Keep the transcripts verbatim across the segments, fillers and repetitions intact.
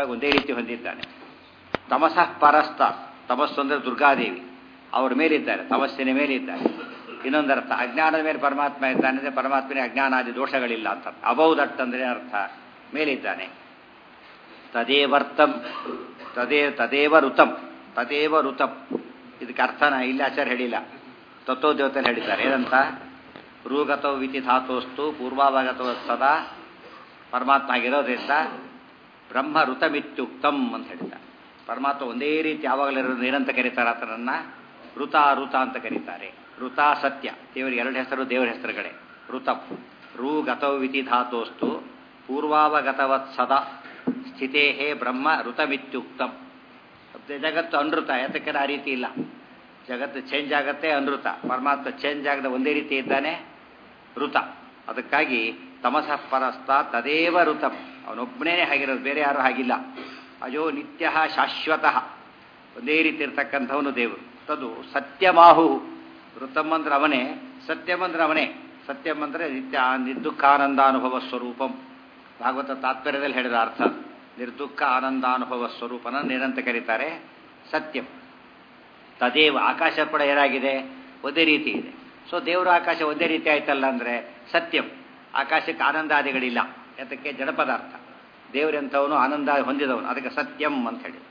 ಒಂದೇ ರೀತಿ ಹೊಂದಿದ್ದಾನೆ. ತಮಸಃ ಪರಸ್ತ, ತಮಸ್ಸು ಅಂದರೆ ದುರ್ಗಾದೇವಿ, ಅವ್ರ ಮೇಲಿದ್ದಾರೆ, ತಮಸ್ಸಿನ ಮೇಲಿದ್ದಾರೆ. ಇನ್ನೊಂದರ್ಥ ಅಜ್ಞಾನದ ಮೇಲೆ ಪರಮಾತ್ಮ ಇದ್ದಾನೆ ಅಂದರೆ ಪರಮಾತ್ಮನಿಗೆ ಅಜ್ಞಾನಾದಿ ದೋಷಗಳಿಲ್ಲ ಅಂತ. ಅಬೌದಟ್ ಅಂದರೆ ಅರ್ಥ ಮೇಲಿದ್ದಾನೆ. ತದೇವರ್ತಂ ತದೇ ತದೇವ ಋತಂ ತದೇವ ಋತಂ ಇದಕ್ಕೆ ಅರ್ಥನ ಇಲ್ಲಿ ಆಚಾರ್ಯ ಹೇಳಿಲ್ಲ, ತತ್ವೋದ್ಯೋತಲ್ಲಿ ಹೇಳಿದ್ದಾರೆ. ಏನಂತ? ರೂಗತೋ ವಿತಿ ಧಾತೋಸ್ತು ಪೂರ್ವಾವಗತೋ ಸದಾ ಪರಮಾತ್ಮ ಆಗಿರೋದ್ರಿಂದ ಬ್ರಹ್ಮ ಋತಮಿತ್ಯುಕ್ತಂ ಅಂತ ಹೇಳಿದ್ದಾರೆ. ಪರಮಾತ್ಮ ಒಂದೇ ರೀತಿ ಯಾವಾಗಲಿರೋದು ಏನಂತ ಕರೀತಾರೆ? ಆತನನ್ನ ಋತ ಋತ ಅಂತ ಕರೀತಾರೆ. ಋತ ಸತ್ಯ, ದೇವರಿಗೆ ಎರಡು ಹೆಸರು, ದೇವರ ಹೆಸರುಗಳೇ. ಋತಂ ರೂ ಗತೌ ವಿತಿ ಧಾತೋಸ್ತು ಪೂರ್ವಾವಗತವತ್ ಸದಾ ಸ್ಥಿತೇ ಬ್ರಹ್ಮ ಋತಮಿತ್ಯುಕ್ತಂ. ಜಗತ್ತು ಅನೃತ, ಯಾತಕ್ಕೆ ಆ ರೀತಿ ಇಲ್ಲ. ಜಗತ್ತು ಚೇಂಜ್ ಆಗತ್ತೆ, ಅನೃತ. ಪರಮಾತ್ಮ ಚೇಂಜ್ ಆಗದ ಒಂದೇ ರೀತಿ ಇದ್ದಾನೆ, ಋತ. ಅದಕ್ಕಾಗಿ ತಮಸಃ ಪರಸ್ತ ತದೇವ ಋತಂ, ಅವನೊಬ್ಬನೇ ಹಾಗಿರೋದು, ಬೇರೆ ಯಾರೂ ಹಾಗಿಲ್ಲ. ಅಜೋ ನಿತ್ಯ ಶಾಶ್ವತಃ, ಒಂದೇ ರೀತಿ ಇರ್ತಕ್ಕಂಥವನು ದೇವರು. ತದು ಸತ್ಯಮಾಹು, ಋತಂ ಅಂದ್ರೆ ಅವನೇ, ಸತ್ಯಂ ಅಂದ್ರೆ ಅವನೇ. ಸತ್ಯಂ ಅಂದರೆ ನಿತ್ಯ ನಿರ್ದುಃಖಾನಂದಾನುಭವ ಸ್ವರೂಪಂ. ಭಾಗವತ ತಾತ್ಪರ್ಯದಲ್ಲಿ ಹೇಳಿದ ಅರ್ಥ ನಿರ್ದುಃಖ ಆನಂದಾನುಭವ ಸ್ವರೂಪನ ಏನಂತ ಕರೀತಾರೆ? ಸತ್ಯಂ. ತದೇವ, ಆಕಾಶ ಕೂಡ ಏನಾಗಿದೆ? ಒಂದೇ ರೀತಿ ಇದೆ. ಸೊ ದೇವರ ಆಕಾಶ ಒಂದೇ ರೀತಿ ಆಯ್ತಲ್ಲ ಅಂದರೆ ಸತ್ಯಂ. ಆಕಾಶಕ್ಕೆ ಆನಂದಾದಿಗಳಿಲ್ಲ, ಯಾತಕ್ಕೆ? ಜಡ ಪದಾರ್ಥ. ದೇವರೆಂಥವನು ಆನಂದ ಹೊಂದಿದವನು, ಅದಕ್ಕೆ ಸತ್ಯಂ ಅಂತ ಹೇಳಿ.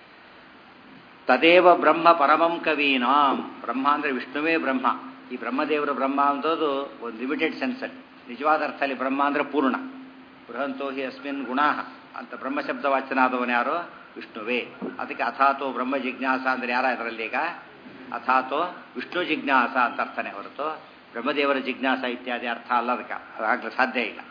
ತದೇವ ಬ್ರಹ್ಮ ಪರಮಂ ಕವೀನಾಂ, ಬ್ರಹ್ಮ ಅಂದರೆ ವಿಷ್ಣುವೇ ಬ್ರಹ್ಮ. ಈ ಬ್ರಹ್ಮದೇವರ ಬ್ರಹ್ಮ ಅಂತೋದು ಒಂದು ಲಿಮಿಟೆಡ್ ಸೆನ್ಸಲ್ಲಿ. ನಿಜವಾದ ಅರ್ಥದಲ್ಲಿ ಬ್ರಹ್ಮ ಅಂದರೆ ಪೂರ್ಣ. ಬೃಹಂತೋ ಹಿ ಅಸ್ಮಿನ್ ಗುಣಾಹ ಅಂತ ಬ್ರಹ್ಮಶಬ್ದ ವಾಚನಾದವನು ಯಾರೋ? ವಿಷ್ಣುವೇ. ಅದಕ್ಕೆ ಅಥಾತೋ ಬ್ರಹ್ಮ ಜಿಜ್ಞಾಸ ಅಂದರೆ ಯಾರ ಇದರಲ್ಲಿ ಈಗ? ಅಥಾತೋ ವಿಷ್ಣು ಜಿಜ್ಞಾಸ ಅಂತ ಅರ್ಥನೇ ಹೊರತು ಬ್ರಹ್ಮದೇವರ ಜಿಜ್ಞಾಸ ಇತ್ಯಾದಿ ಅರ್ಥ ಅಲ್ಲ. ಅದಕ್ಕೆ ಅದಾಗಲು ಸಾಧ್ಯ ಇಲ್ಲ.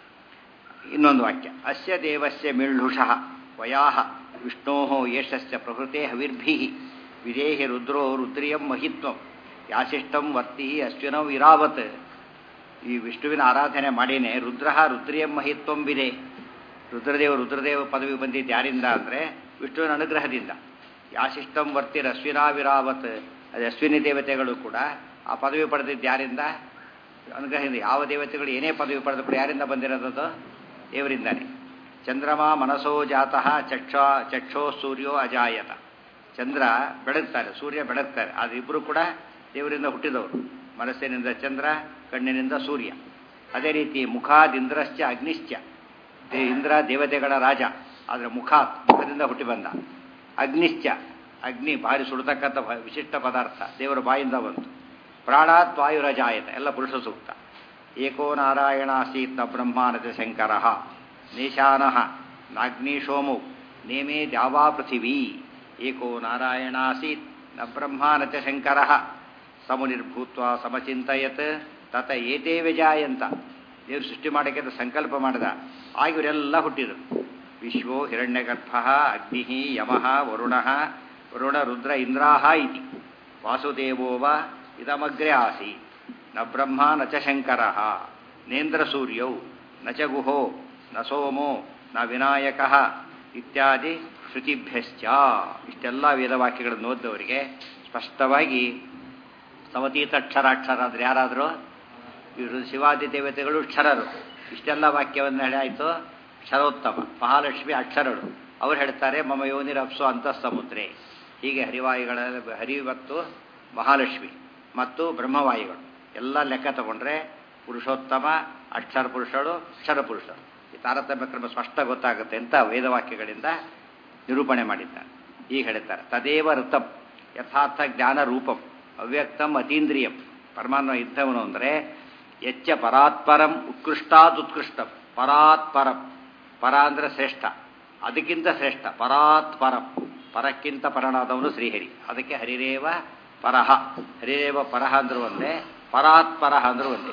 ಇನ್ನೊಂದು ವಾಕ್ಯ, ಅಸ್ಯ ದೇವಸ್ಯ ಮಿಳ್ಳುಷಃ ವಯಾಹ ವಿಷ್ಣೋ ಯಶಸ್ಯ ಪ್ರಕೃತೆ ಹವಿರ್ಭಿ ವಿದೇಹಿ ರುದ್ರೋ ರುದ್ರಿಯಂ ಮಹಿತ್ವಂ ಯಾಶಿಷ್ಟಂ ವರ್ತಿ ಅಶ್ವಿನಂ ಇರಾವತ್. ಈ ವಿಷ್ಣುವಿನ ಆರಾಧನೆ ಮಾಡಿನೇ ರುದ್ರ ರುದ್ರಿಯಂ ಮಹಿತ್ವಂ ವಿದೆ. ರುದ್ರದೇವ ರುದ್ರದೇವ ಪದವಿ ಬಂದಿದ್ದು ಯಾರಿಂದ ಅಂದರೆ ವಿಷ್ಣುವಿನ ಅನುಗ್ರಹದಿಂದ. ಯಾಶಿಷ್ಟಂ ವರ್ತಿರ್ ಅಶ್ವಿನಾವಿರಾವತ್, ಅದು ಅಶ್ವಿನಿ ದೇವತೆಗಳು ಕೂಡ ಆ ಪದವಿ ಪಡೆದಿದ್ದು ಯಾರಿಂದ? ಅನುಗ್ರಹದಿಂದ. ಯಾವ ದೇವತೆಗಳು ಏನೇ ಪದವಿ ಪಡೆದು ಕೂಡ ಯಾರಿಂದ ಬಂದಿರೋದು? ದೇವರಿಂದಾನೆ. ಚಂದ್ರಮಾ ಮನಸೋ ಜಾತಃ ಚಕ್ಷ ಚಕ್ಷೋ ಸೂರ್ಯೋ ಅಜಾಯತ. ಚಂದ್ರ ಬೆಳಗ್ತಾರೆ, ಸೂರ್ಯ ಬೆಳಗ್ತಾರೆ, ಅದಿಬ್ಬರು ಕೂಡ ದೇವರಿಂದ ಹುಟ್ಟಿದವರು. ಮನಸ್ಸಿನಿಂದ ಚಂದ್ರ, ಕಣ್ಣಿನಿಂದ ಸೂರ್ಯ. ಅದೇ ರೀತಿ ಮುಖಾದಿಂದ್ರಶ್ಚ ಅಗ್ನಿಶ್ಚ, ಇಂದ್ರ ದೇವತೆಗಳ ರಾಜ, ಆದರೆ ಮುಖಾತ್ ಮುಖದಿಂದ ಹುಟ್ಟಿ ಬಂದ. ಅಗ್ನಿಶ್ಚ, ಅಗ್ನಿ ಭಾರಿ ಸುಡತಕ್ಕಂಥ ವಿಶಿಷ್ಟ ಪದಾರ್ಥ, ದೇವರ ಬಾಯಿಂದ ಬಂತು. ಪ್ರಾಣಾತ್ ವಾಯುರಜಾಯತ, ಎಲ್ಲ ಪುರುಷ ಸೂಕ್ತ. ಏಕೋ ನಾರಾಯಣಾಸೀತ್ ನ ಬ್ರಹ್ಮಾನಚ ಶಂಕರ ನೇಶಾನಃ ನಾಗ್ನಿಶೋಮೌ ನೇಮೇ ದ್ಯಾವಾ ಪೃಥಿವೀ. ಏಕೋ ನಾರಾಯಣಾಸೀತ್ ನ ಬ್ರಹ್ಮಾನಚ ಶಂಕರ ಸಮುನಿರ್ಭೂತ್ವ ಸಮಚಿಂತಯತ್ ತತ ಏತೇ ವಿಜಾಯಂತ. ದೇವರು ಸೃಷ್ಟಿ ಮಾಡೋಕ್ಕೆ ಸಂಕಲ್ಪ ಮಾಡಿದ, ಆಗ ಇವರೆಲ್ಲ ಹುಟ್ಟಿದರು. ವಿಶ್ವೋ ಹಿರಣ್ಯಗರ್ಭ ಅಗ್ನಿ ಯಮಃ ವರುಣಃ ವರುಣ ರುದ್ರ ಇಂದ್ರಾಹ ಇತಿ ವಾಸುದೇವೋವ ಇದಮಗ್ರೆ ಆಸಿ ನ ಬ್ರಹ್ಮ ನ ಚ ಶಂಕರ ನೇಂದ್ರ ಸೂರ್ಯೌ ನ ಚ ಗುಹೋ ನ ಸೋಮೋ ನ ವಿನಾಯಕ ಇತ್ಯಾದಿ ಶ್ರುತಿಭ್ಯಶ್ಚ. ಇಷ್ಟೆಲ್ಲ ವೇದವಾಕ್ಯಗಳನ್ನು ಓದ್ದವರಿಗೆ ಸ್ಪಷ್ಟವಾಗಿ ಸಮತೀತ ಕ್ಷರಾಕ್ಷರ ಆದರೆ ಯಾರಾದರೂ ಇವರು ಶಿವಾದಿ ದೇವತೆಗಳು ಕ್ಷರರು. ಇಷ್ಟೆಲ್ಲ ವಾಕ್ಯವನ್ನು ಹೇಳಿ ಆಯಿತು. ಕ್ಷರೋತ್ತಮ ಮಹಾಲಕ್ಷ್ಮಿ ಅಕ್ಷರರು. ಅವರು ಹೇಳ್ತಾರೆ ಮಮ ಯೋನಿರಪ್ಸು ಅಂತಃ ಸಮುದ್ರೆ. ಹೀಗೆ ಹರಿವಾಯುಗಳ ಹರಿ ಮತ್ತು ಮಹಾಲಕ್ಷ್ಮಿ ಮತ್ತು ಬ್ರಹ್ಮವಾಯುಗಳು ಎಲ್ಲ ಲೆಕ್ಕ ತಗೊಂಡ್ರೆ ಪುರುಷೋತ್ತಮ, ಅಕ್ಷರ ಪುರುಷರು, ಕ್ಷರ ಪುರುಷರು. ಈ ತಾರತಮ್ಯ ಕ್ರಮ ಸ್ಪಷ್ಟ ಗೊತ್ತಾಗುತ್ತೆ ಅಂತ ವೇದವಾಕ್ಯಗಳಿಂದ ನಿರೂಪಣೆ ಮಾಡಿದ್ದಾರೆ. ಈಗ ಹೇಳ್ತಾರೆ ತದೇವ ಋತಂ ಯಥಾರ್ಥ ಜ್ಞಾನ ರೂಪಂ ಅವ್ಯಕ್ತಂ ಅತೀಂದ್ರಿಯಂ. ಪರಮಾತ್ಮ ಇದ್ದವನು ಅಂದರೆ ಎಚ್ಚ ಪರಾತ್ಪರಂ ಉತ್ಕೃಷ್ಟಾತ್ ಉತ್ಕೃಷ್ಟಂ. ಪರಾತ್ಪರಂ, ಪರ ಅಂದರೆ ಶ್ರೇಷ್ಠ, ಅದಕ್ಕಿಂತ ಶ್ರೇಷ್ಠ. ಪರಾತ್ಪರಂ, ಪರಕ್ಕಿಂತ ಪರನಾದವನು ಶ್ರೀಹರಿ. ಅದಕ್ಕೆ ಹರಿರೇವ ಪರಹ, ಹರಿರೇವ ಪರಹ ಅಂದ್ರೂ ಒಂದೇ, ಪರಾತ್ಪರಹ ಅಂದ್ರೂ ಒಂದೇ.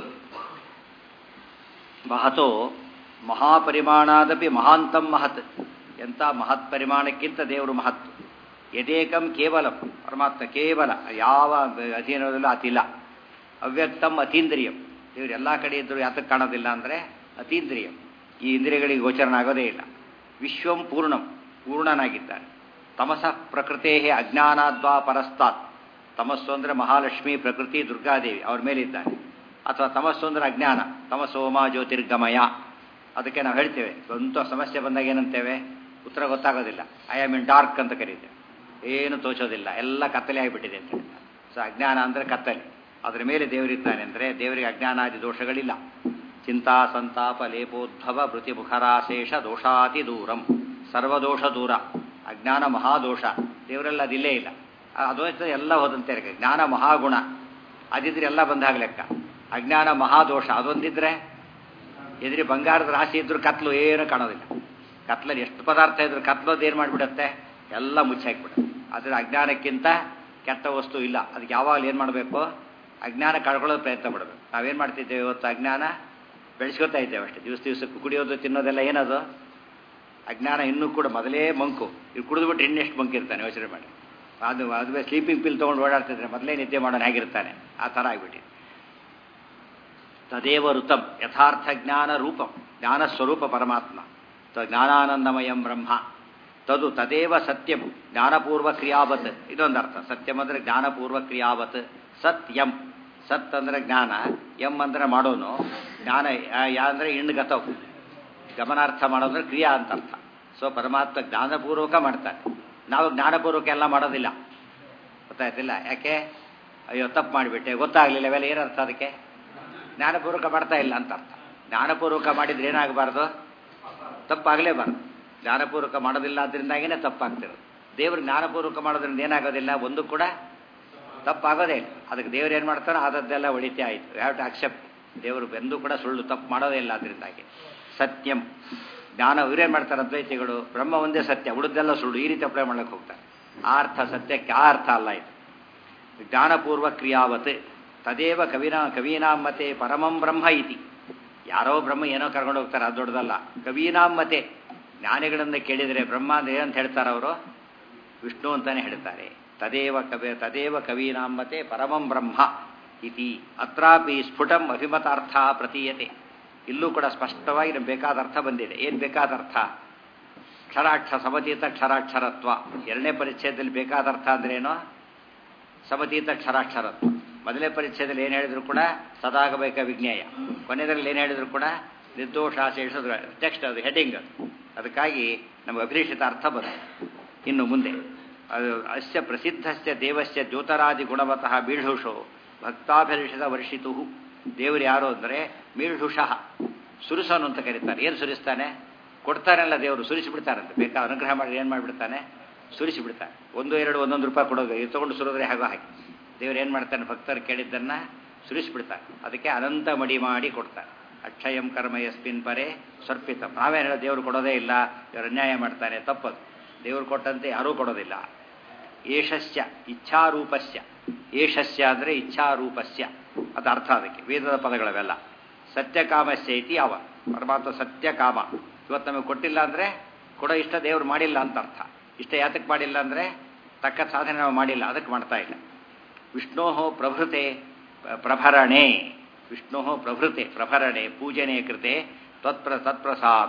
ಮಹತೋ ಮಹಾಪರಿಮಾಣಾದಪಿ ಮಹಾಂತಂ ಮಹತ್. ಎಂಥ ಮಹತ್ ಪರಿಮಾಣಕ್ಕಿಂತ ದೇವರು ಮಹತ್. ಯದೇಕಂ ಕೇವಲಂ, ಪರಮಾತ್ಮ ಕೇವಲ, ಯಾವ ಅಧೀನದಲ್ಲೂ ಅತಿಲ್ಲ. ಅವ್ಯಕ್ತಂ ಅತೀಂದ್ರಿಯಂ, ಇವರು ಎಲ್ಲ ಕಡೆ ಇದ್ದರೂ ಯಾತಕ್ಕೆ ಕಾಣೋದಿಲ್ಲ ಅಂದರೆ ಅತೀಂದ್ರಿಯಂ, ಈ ಇಂದ್ರಿಯಗಳಿಗೆ ಗೋಚರನಾಗೋದೇ ಇಲ್ಲ. ವಿಶ್ವಂ ಪೂರ್ಣಂ, ಪೂರ್ಣನಾಗಿದ್ದಾನೆ. ತಮಸಃ ಪ್ರಕೃತೇ ಅಜ್ಞಾನಾದ್ವಾ ಪರಸ್ತಾತ್. ತಮಸ್ಸು ಅಂದರೆ ಮಹಾಲಕ್ಷ್ಮಿ, ಪ್ರಕೃತಿ, ದುರ್ಗಾದೇವಿ ಅವ್ರ ಮೇಲಿದ್ದಾನೆ. ಅಥವಾ ತಮಸ್ಸು ಅಂದರೆ ಅಜ್ಞಾನ, ತಮಸೋಮ ಜ್ಯೋತಿರ್ಗಮಯ. ಅದಕ್ಕೆ ನಾವು ಹೇಳ್ತೇವೆ, ಸ್ವಂತ ಸಮಸ್ಯೆ ಬಂದಾಗ ಏನಂತೇವೆ? ಉತ್ತರ ಗೊತ್ತಾಗೋದಿಲ್ಲ. ಐ ಆಮ್ ಇನ್ ಡಾರ್ಕ್ ಅಂತ ಕರೀತೇವೆ, ಏನು ತೋಚೋದಿಲ್ಲ, ಎಲ್ಲ ಕತ್ತಲೆ ಆಗಿಬಿಟ್ಟಿದೆ ಅಂತ ಹೇಳ್ತಾರೆ. ಸೊ ಅಜ್ಞಾನ ಅಂದರೆ ಕತ್ತಲೆ. ಅದರ ಮೇಲೆ ದೇವರಿದ್ದಾನೆ ಅಂದರೆ ದೇವರಿಗೆ ಅಜ್ಞಾನಾದಿ ದೋಷಗಳಿಲ್ಲ. ಚಿಂತಾ ಸಂತಾಪ ಲೇಪೋದ್ಭವ ವೃತ್ತಿ ಮುಖರಾಶೇಷ ದೋಷಾತಿ ದೂರಂ, ಸರ್ವದೋಷ ದೂರ. ಅಜ್ಞಾನ ಮಹಾದೋಷ, ದೇವರೆಲ್ಲ ಅದಿಲ್ಲೇ ಇಲ್ಲ. ಅದು ಎಲ್ಲ ಹೋದಂತೆ ಇರಕ್ಕೆ. ಜ್ಞಾನ ಮಹಾಗುಣ, ಅದಿದ್ರೆ ಎಲ್ಲ ಬಂದಾಗ ಲೆಕ್ಕ. ಅಜ್ಞಾನ ಮಹಾದೋಷ ಅದೊಂದಿದ್ರೆ ಎದುರಿ ಬಂಗಾರದ ರಾಶಿ ಇದ್ರೂ ಕತ್ಲು ಏನು ಕಾಣೋದಿಲ್ಲ. ಕತ್ಲಲ್ಲಿ ಎಷ್ಟು ಪದಾರ್ಥ ಇದ್ರು ಕತ್ಲದ್ದು ಏನು ಮಾಡಿಬಿಡುತ್ತೆ, ಎಲ್ಲ ಮುಚ್ಚಾಕಿಬಿಡುತ್ತೆ. ಆದರೆ ಅಜ್ಞಾನಕ್ಕಿಂತ ಕೆಟ್ಟ ವಸ್ತು ಇಲ್ಲ. ಅದಕ್ಕೆ ಯಾವಾಗಲೂ ಏನು ಮಾಡಬೇಕು, ಅಜ್ಞಾನ ಕಳ್ಕೊಳ್ಳೋದು ಪ್ರಯತ್ನ ಪಡಬೇಕು. ನಾವೇನು ಮಾಡ್ತಿದ್ದೇವೆ ಇವತ್ತು, ಅಜ್ಞಾನ ಬೆಳೆಸ್ಕೊತಾ ಇದ್ದೇವೆ ಅಷ್ಟೇ. ದಿವಸ ದಿವಸಕ್ಕೆ ಕುಡಿಯೋದು ತಿನ್ನೋದೆಲ್ಲ ಏನದು ಅಜ್ಞಾನ. ಇನ್ನೂ ಕೂಡ ಮೊದಲೇ ಮಂಕು, ಇದು ಕುಡಿದ್ಬಿಟ್ಟು ಇನ್ನೆಷ್ಟು ಮಂಕು ಇರ್ತಾನೆ ಯೋಚನೆ ಮಾಡಿ. ಅದು ಅದುವೇ ಸ್ಲೀಪಿಂಗ್ ಪಿಲ್ ತೊಗೊಂಡು ಓಡಾಡ್ತಿದ್ರೆ ಮೊದಲೇ ನಿದ್ದೆ ಮಾಡೋನು ಹೇಗಿರ್ತಾನೆ, ಆ ಥರ ಆಗಿಬಿಟ್ಟು. ತದೇವ ಋತಂ ಯಥಾರ್ಥ ಜ್ಞಾನ ರೂಪಂ, ಜ್ಞಾನಸ್ವರೂಪ ಪರಮಾತ್ಮ. ಜ್ಞಾನಾನಂದಮಯಂ ಬ್ರಹ್ಮ ತದು ತದೇವ ಸತ್ಯಂ ಜ್ಞಾನಪೂರ್ವ ಕ್ರಿಯಾವತ್. ಇದೊಂದು ಅರ್ಥ. ಸತ್ಯಂ ಅಂದರೆ ಜ್ಞಾನಪೂರ್ವ ಕ್ರಿಯಾವತ್. ಸತ್ಯಂ, ಸತ್ ಅಂದರೆ ಜ್ಞಾನ, ಎಂ ಅಂದರೆ ಮಾಡೋನು, ಜ್ಞಾನ ಯಾ ಅಂದರೆ ಇಣ್ಗತವು, ಗಮನಾರ್ಥ ಮಾಡೋದ್ರೆ ಕ್ರಿಯಾ ಅಂತ ಅರ್ಥ. ಸೊ ಪರಮಾತ್ಮ ಜ್ಞಾನಪೂರ್ವಕ ಮಾಡ್ತಾನೆ. ನಾವು ಜ್ಞಾನಪೂರ್ವಕ ಎಲ್ಲ ಮಾಡೋದಿಲ್ಲ, ಗೊತ್ತಾಯ್ತಿಲ್ಲ. ಯಾಕೆ, ಅಯ್ಯೋ ತಪ್ಪು ಮಾಡಿಬಿಟ್ಟೆ, ಗೊತ್ತಾಗಲಿಲ್ಲ, ಇವೆಲ್ಲ ಏನರ್ಥ ಅದಕ್ಕೆ? ಜ್ಞಾನಪೂರ್ವಕ ಮಾಡ್ತಾ ಇಲ್ಲ ಅಂತ ಅರ್ಥ. ಜ್ಞಾನಪೂರ್ವಕ ಮಾಡಿದ್ರೆ ಏನಾಗಬಾರ್ದು, ತಪ್ಪಾಗಲೇಬಾರ್ದು. ಜ್ಞಾನಪೂರ್ವಕ ಮಾಡೋದಿಲ್ಲ, ಅದರಿಂದಾಗಿನೇ ತಪ್ಪಾಗ್ತಿರೋದು. ದೇವರು ಜ್ಞಾನಪೂರ್ವಕ ಮಾಡೋದ್ರಿಂದ ಏನಾಗೋದಿಲ್ಲ, ಒಂದು ಕೂಡ ತಪ್ಪಾಗೋದೇ ಇಲ್ಲ. ಅದಕ್ಕೆ ದೇವ್ರು ಏನು ಮಾಡ್ತಾರೋ ಆದದ್ದೆಲ್ಲ ಒಳಿತೇ ಆಯಿತು. Have to accept. ದೇವರು ಎಂದೂ ಕೂಡ ಸುಳ್ಳು ತಪ್ಪು ಮಾಡೋದೇ ಇಲ್ಲ. ಅದರಿಂದಾಗಿ ಸತ್ಯಂ ಜ್ಞಾನ. ಇವರೇನು ಮಾಡ್ತಾರೆ ಅದ್ವೈತಿಗಳು, ಬ್ರಹ್ಮ ಒಂದೇ ಸತ್ಯ, ಉಳಿದೆಲ್ಲ ಸುಳ್ಳು, ಈ ರೀತಿ ಅಪ್ಲೈ ಮಾಡ್ಲಿಕ್ಕೆ ಹೋಗ್ತಾರೆ. ಆ ಅರ್ಥ ಸತ್ಯಕ್ಕೆ ಆ ಅರ್ಥ ಅಲ್ಲ ಇದು. ಜ್ಞಾನಪೂರ್ವ ಕ್ರಿಯಾವತ್ ತದೇವ ಕವಿನಾ ಕವೀನಾಮತೆ ಪರಮಂ ಬ್ರಹ್ಮ ಇತಿ. ಯಾರೋ ಬ್ರಹ್ಮ ಏನೋ ಕರ್ಕೊಂಡು ಹೋಗ್ತಾರೆ, ಅದು ದೊಡ್ಡದಲ್ಲ. ಕವೀನಾಮತೆ, ಜ್ಞಾನಿಗಳನ್ನು ಕೇಳಿದರೆ ಬ್ರಹ್ಮ ಅಂದ್ರೆ ಏನಂತ ಹೇಳ್ತಾರೆ ಅವರು, ವಿಷ್ಣು ಅಂತಾನೆ ಹೇಳ್ತಾರೆ. ತದೇವ ಕವಿ ತದೇವ ಕವೀನಾಮತೆ ಪರಮಂ ಬ್ರಹ್ಮ ಇತಿ. ಅತ್ರಾಪಿ ಸ್ಫುಟಂ ಅಭಿಮತಾರ್ಥ ಪ್ರತೀಯತೆ. ಇಲ್ಲೂ ಕೂಡ ಸ್ಪಷ್ಟವಾಗಿ ನಮ್ಗೆ ಬೇಕಾದ ಅರ್ಥ ಬಂದಿದೆ. ಏನು ಬೇಕಾದ ಅರ್ಥ? ಕ್ಷರಾಕ್ಷ ಸಮತೀತ ಕ್ಷರಾಕ್ಷರತ್ವ. ಎರಡನೇ ಪರಿಚ್ಛೇದದಲ್ಲಿ ಬೇಕಾದ ಅರ್ಥ ಅಂದ್ರೇನು? ಸಮತೀತ ಕ್ಷರಾಕ್ಷರತ್ವ. ಮೊದಲನೇ ಪರಿಚ್ಛೇದದಲ್ಲಿ ಏನು ಹೇಳಿದ್ರು ಕೂಡ ಸದಾಗಬೇಕ ವಿಜ್ಞೇಯ. ಕೊನೆಯಲ್ಲಿ ಏನು ಹೇಳಿದ್ರು ಕೂಡ ನಿರ್ದೋಷಾಶೇಷ ಟೆಕ್ಸ್ಟ್, ಅದು ಹೆಡಿಂಗ್ ಅದು. ಅದಕ್ಕಾಗಿ ನಮಗೆ ಅಭಿಲಷಿತ ಅರ್ಥ ಬರುತ್ತೆ. ಇನ್ನು ಮುಂದೆ ಅದು ಅಸ್ಯ ಪ್ರಸಿದ್ಧಸ್ಯ ದೇವಸ್ಯ ಜ್ಯೋತರಾದಿ ಗುಣವತಃ ಮೀಢುಷೋ ಭಕ್ತಾಭಿಲಷಿತ ವರ್ಷಿತು. ದೇವರು ಯಾರು ಅಂದರೆ ಮೀಢುಷಃ, ಸುರಿಸೋನು ಅಂತ ಕರೀತಾರೆ. ಏನು ಸುರಿಸ್ತಾನೆ? ಕೊಡ್ತಾನೆಲ್ಲ ದೇವರು ಸುರಿಸಿಬಿಡ್ತಾರಂತೆ. ಬೇಕಾ ಅನುಗ್ರಹ ಮಾಡಿ ಏನು ಮಾಡಿಬಿಡ್ತಾನೆ, ಸುರಿಸಿಬಿಡ್ತಾನೆ. ಒಂದು ಎರಡು ಒಂದೊಂದು ರೂಪಾಯಿ ಕೊಡೋದು, ಇದು ತೊಗೊಂಡು ಸುರಿದ್ರೆ ಹಾಗೋ ಹಾಗೆ ದೇವ್ರು ಏನು ಮಾಡ್ತಾನೆ, ಭಕ್ತರು ಕೇಳಿದ್ದನ್ನು ಸುರಿಸಿಬಿಡ್ತಾನೆ. ಅದಕ್ಕೆ ಅನಂತ ಮಡಿ ಮಾಡಿ ಕೊಡ್ತಾನೆ. ಅಕ್ಷಯಂ ಕರ್ಮ ಯಸ್ಮಿನ್ ಪರೇ ಸ್ವರ್ಪಿತಂ. ನಾವೇನು ಹೇಳೋ ದೇವರು ಕೊಡೋದೇ ಇಲ್ಲ, ಇವರು ಅನ್ಯಾಯ ಮಾಡ್ತಾನೆ, ತಪ್ಪದು. ದೇವರು ಕೊಟ್ಟಂತೆ ಯಾರೂ ಕೊಡೋದಿಲ್ಲ. ಏಷಸ್ಯ ಇಚ್ಛಾರೂಪಸ್ಯ, ಏಷಸ್ಯ ಅಂದರೆ ಇಚ್ಛಾರೂಪಸ್ಯ, ಅದು ಅರ್ಥ ಅದಕ್ಕೆ ವೇದದ ಪದಗಳವೆಲ್ಲ. ಸತ್ಯಕಾಮಸ್ಯ ಇತಿ ಯಾವ ಪರಮಾತ್ಮ ಸತ್ಯಕಾಮ. ಇವತ್ತು ನಮಗೆ ಕೊಟ್ಟಿಲ್ಲ ಅಂದರೆ ಕೊಡೋ ಇಷ್ಟ ದೇವರು ಮಾಡಿಲ್ಲ ಅಂತ ಅರ್ಥ. ಇಷ್ಟ ಯಾತಕ್ಕೆ ಮಾಡಿಲ್ಲ ಅಂದರೆ ತಕ್ಕ ಸಾಧನೆ ನಾವು ಮಾಡಿಲ್ಲ, ಅದಕ್ಕೆ ಮಾಡ್ತಾ ಇಲ್ಲ. ವಿಷ್ಣೋ ಪ್ರಭೃತೆ ಪ್ರಭರಣೆ, ವಿಷ್ಣೋ ಪ್ರಭೃತೆ ಪ್ರಭರಣೆ ಪೂಜನೆ ಕೃತೆ ತತ್ಪ್ರ ತತ್ಪ್ರಸಾದ.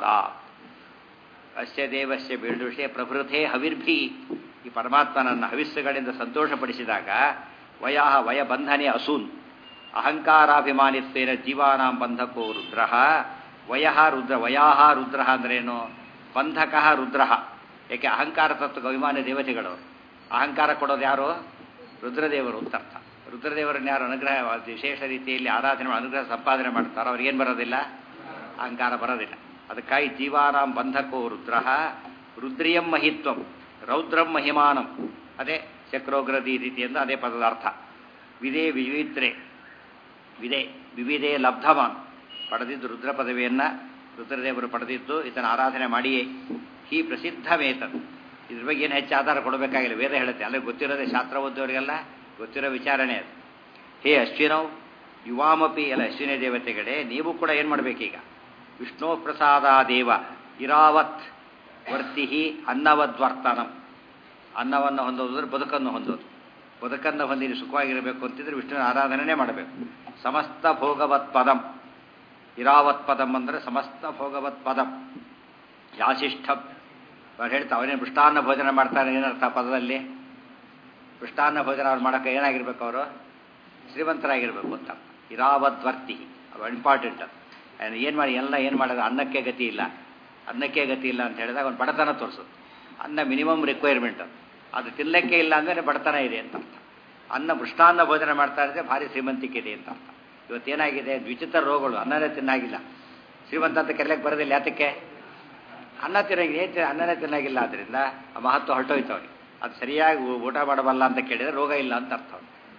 ಅಸ್ಯ ದೇವಸ್ಯ ಬೀಳ್ದುಷೆ ಪ್ರಭೃತೆ ಹವಿರ್ಭಿ. ಈ ಪರಮಾತ್ಮನನ್ನ ಹವಿಸ್ಸುಗಳಿಂದ ಸಂತೋಷಪಡಿಸಿದಾಗ ವಯಾಹ ವಯ ಬಂಧನೆ ಅಸೂನ್ ಅಹಂಕಾರಾಭಿಮಾನಿತ್ವೇನ ಜೀವಾನಾಂ ಬಂಧಕೋ ರುದ್ರ. ವಯಃ ರುದ್ರ, ವಯಾಹ ರುದ್ರ ಅಂದ್ರೇನು? ಬಂಧಕಃ ರುದ್ರ. ಯಾಕೆ ಅಹಂಕಾರ ತತ್ವಕ್ಕೆ ಅಭಿಮಾನಿ ದೇವತೆಗಳವರು. ಅಹಂಕಾರ ಕೊಡೋದು ಯಾರು? ರುದ್ರದೇವರು ಅಂತ ಅರ್ಥ. ರುದ್ರದೇವರನ್ನ ಯಾರು ಅನುಗ್ರಹ ವಿಶೇಷ ರೀತಿಯಲ್ಲಿ ಆರಾಧನೆ ಅನುಗ್ರಹ ಸಂಪಾದನೆ ಮಾಡ್ತಾರೋ ಅವ್ರಿಗೇನು ಬರೋದಿಲ್ಲ, ಅಹಂಕಾರ ಬರೋದಿಲ್ಲ. ಅದಕ್ಕಾಗಿ ಜೀವಾನಾಂ ಬಂಧಕೋ ರುದ್ರ. ರುದ್ರಿಯಂ ಮಹಿತ್ವಂ ರೌದ್ರಂ ಮಹಿಮಾನಂ. ಅದೇ ಚಕ್ರೋಗ್ರದಿ ರೀತಿಯಿಂದ ಅದೇ ಪದದ ಅರ್ಥ. ವಿದೇ ವಿವಿತ್ರೆ, ವಿದೇ ವಿವಿಧೇ ಲಬ್ಧವಾನ್. ಪಡೆದಿದ್ದು ರುದ್ರ ಪದವಿಯನ್ನು ರುದ್ರದೇವರು ಪಡೆದಿದ್ದು ಇದನ್ನು ಆರಾಧನೆ ಮಾಡಿಯೇ. ಹೀ ಪ್ರಸಿದ್ಧಮೇತದು. ಇದ್ರ ಬಗ್ಗೆ ಏನು ಹೆಚ್ಚು ಆಧಾರ ಕೊಡಬೇಕಾಗಿಲ್ಲ, ವೇದ ಹೇಳುತ್ತೆ. ಅಲ್ಲೇ ಗೊತ್ತಿರೋದೇ, ಶಾಸ್ತ್ರ ಓದೋರಿಗೆಲ್ಲ ಗೊತ್ತಿರೋ ವಿಚಾರಣೆ ಅದು. ಹೇ ಅಶ್ವಿನವ್ ಯುವಾಮಪಿ, ಎಲ್ಲ ಅಶ್ವಿನಿ ದೇವತೆಗಳೇ, ನೀವು ಕೂಡ ಏನು ಮಾಡಬೇಕೀಗ? ವಿಷ್ಣು ಪ್ರಸಾದಾದೇವ ಇರಾವತ್ ವರ್ತಿ ಅನ್ನವದ್ವರ್ತನಂ. ಅನ್ನವನ್ನು ಹೊಂದೋದ್ರೆ ಬದುಕನ್ನು ಹೊಂದೋದು. ಬದುಕನ್ನು ಹೊಂದಿ ಸುಖವಾಗಿರಬೇಕು ಅಂತಿದ್ರೆ ವಿಷ್ಣುವಿನ ಆರಾಧನೆ ಮಾಡಬೇಕು. ಸಮಸ್ತ ಭೋಗವತ್ ಪದಂ. ಇರಾವತ್ ಪದಂ ಅಂದರೆ ಸಮಸ್ತ ಭೋಗವತ್ ಪದಂ. ಯಾಶಿಷ್ಠ ಅವ್ರು ಹೇಳ್ತಾ ಅವನೇನು ಮೃಷ್ಟಾನ್ನ ಭೋಜನ ಮಾಡ್ತಾರೆ, ಏನರ್ಥ ಪದದಲ್ಲಿ? ಮೃಷ್ಟಾನ್ನ ಭೋಜನ ಅವ್ರು ಮಾಡೋಕ್ಕೆ ಏನಾಗಿರ್ಬೇಕು, ಅವರು ಶ್ರೀಮಂತರಾಗಿರ್ಬೇಕು ಅಂತ. ಇರಾವದ್ವರ್ತಿ, ಅದು ಇಂಪಾರ್ಟೆಂಟ್. ಅದು ಏನು ಮಾಡಿ ಎಲ್ಲ ಏನು ಮಾಡೋದು, ಅನ್ನಕ್ಕೆ ಗತಿ ಇಲ್ಲ, ಅನ್ನಕ್ಕೆ ಗತಿ ಇಲ್ಲ ಅಂತ ಹೇಳಿದಾಗ ಅವ್ನು ಬಡತನ ತೋರಿಸುತ್ತೆ. ಅನ್ನ ಮಿನಿಮಮ್ ರಿಕ್ವೈರ್ಮೆಂಟ್ ಅದು ಅದು ತಿನ್ನಕ್ಕೆ ಇಲ್ಲ ಅಂದರೆ ಬಡತನ ಇದೆ ಅಂತ ಅರ್ಥ. ಅನ್ನ ಮೃಷ್ಟಾನ್ನ ಭೋಜನ ಮಾಡ್ತಾ ಇದ್ರೆ ಭಾರಿ ಶ್ರೀಮಂತಿಕೆ ಇದೆ ಅಂತ ಅರ್ಥ. ಇವತ್ತೇನಾಗಿದೆ, ವಿಚಿತ್ರ ರೋಗಗಳು, ಅನ್ನನೇ ತಿನ್ನಾಗಿಲ್ಲ. ಶ್ರೀಮಂತ ಅಂತ ಕರೆಯಕ್ಕೆ ಬರೋದಿಲ್ಲ, ಯಾತಕ್ಕೆ? ಅನ್ನ ತಿನ್ನಾಗಿ ಅನ್ನನೇ ತಿನ್ನಾಗಿಲ್ಲ. ಆದ್ದರಿಂದ ಆ ಮಹತ್ವ ಹೊರಟೋಯ್ತು ಅವ್ರಿಗೆ. ಅದು ಸರಿಯಾಗಿ ಊಟ ಮಾಡಬಲ್ಲ ಅಂತ ಕೇಳಿದರೆ ರೋಗ ಇಲ್ಲ ಅಂತ ಅರ್ಥ.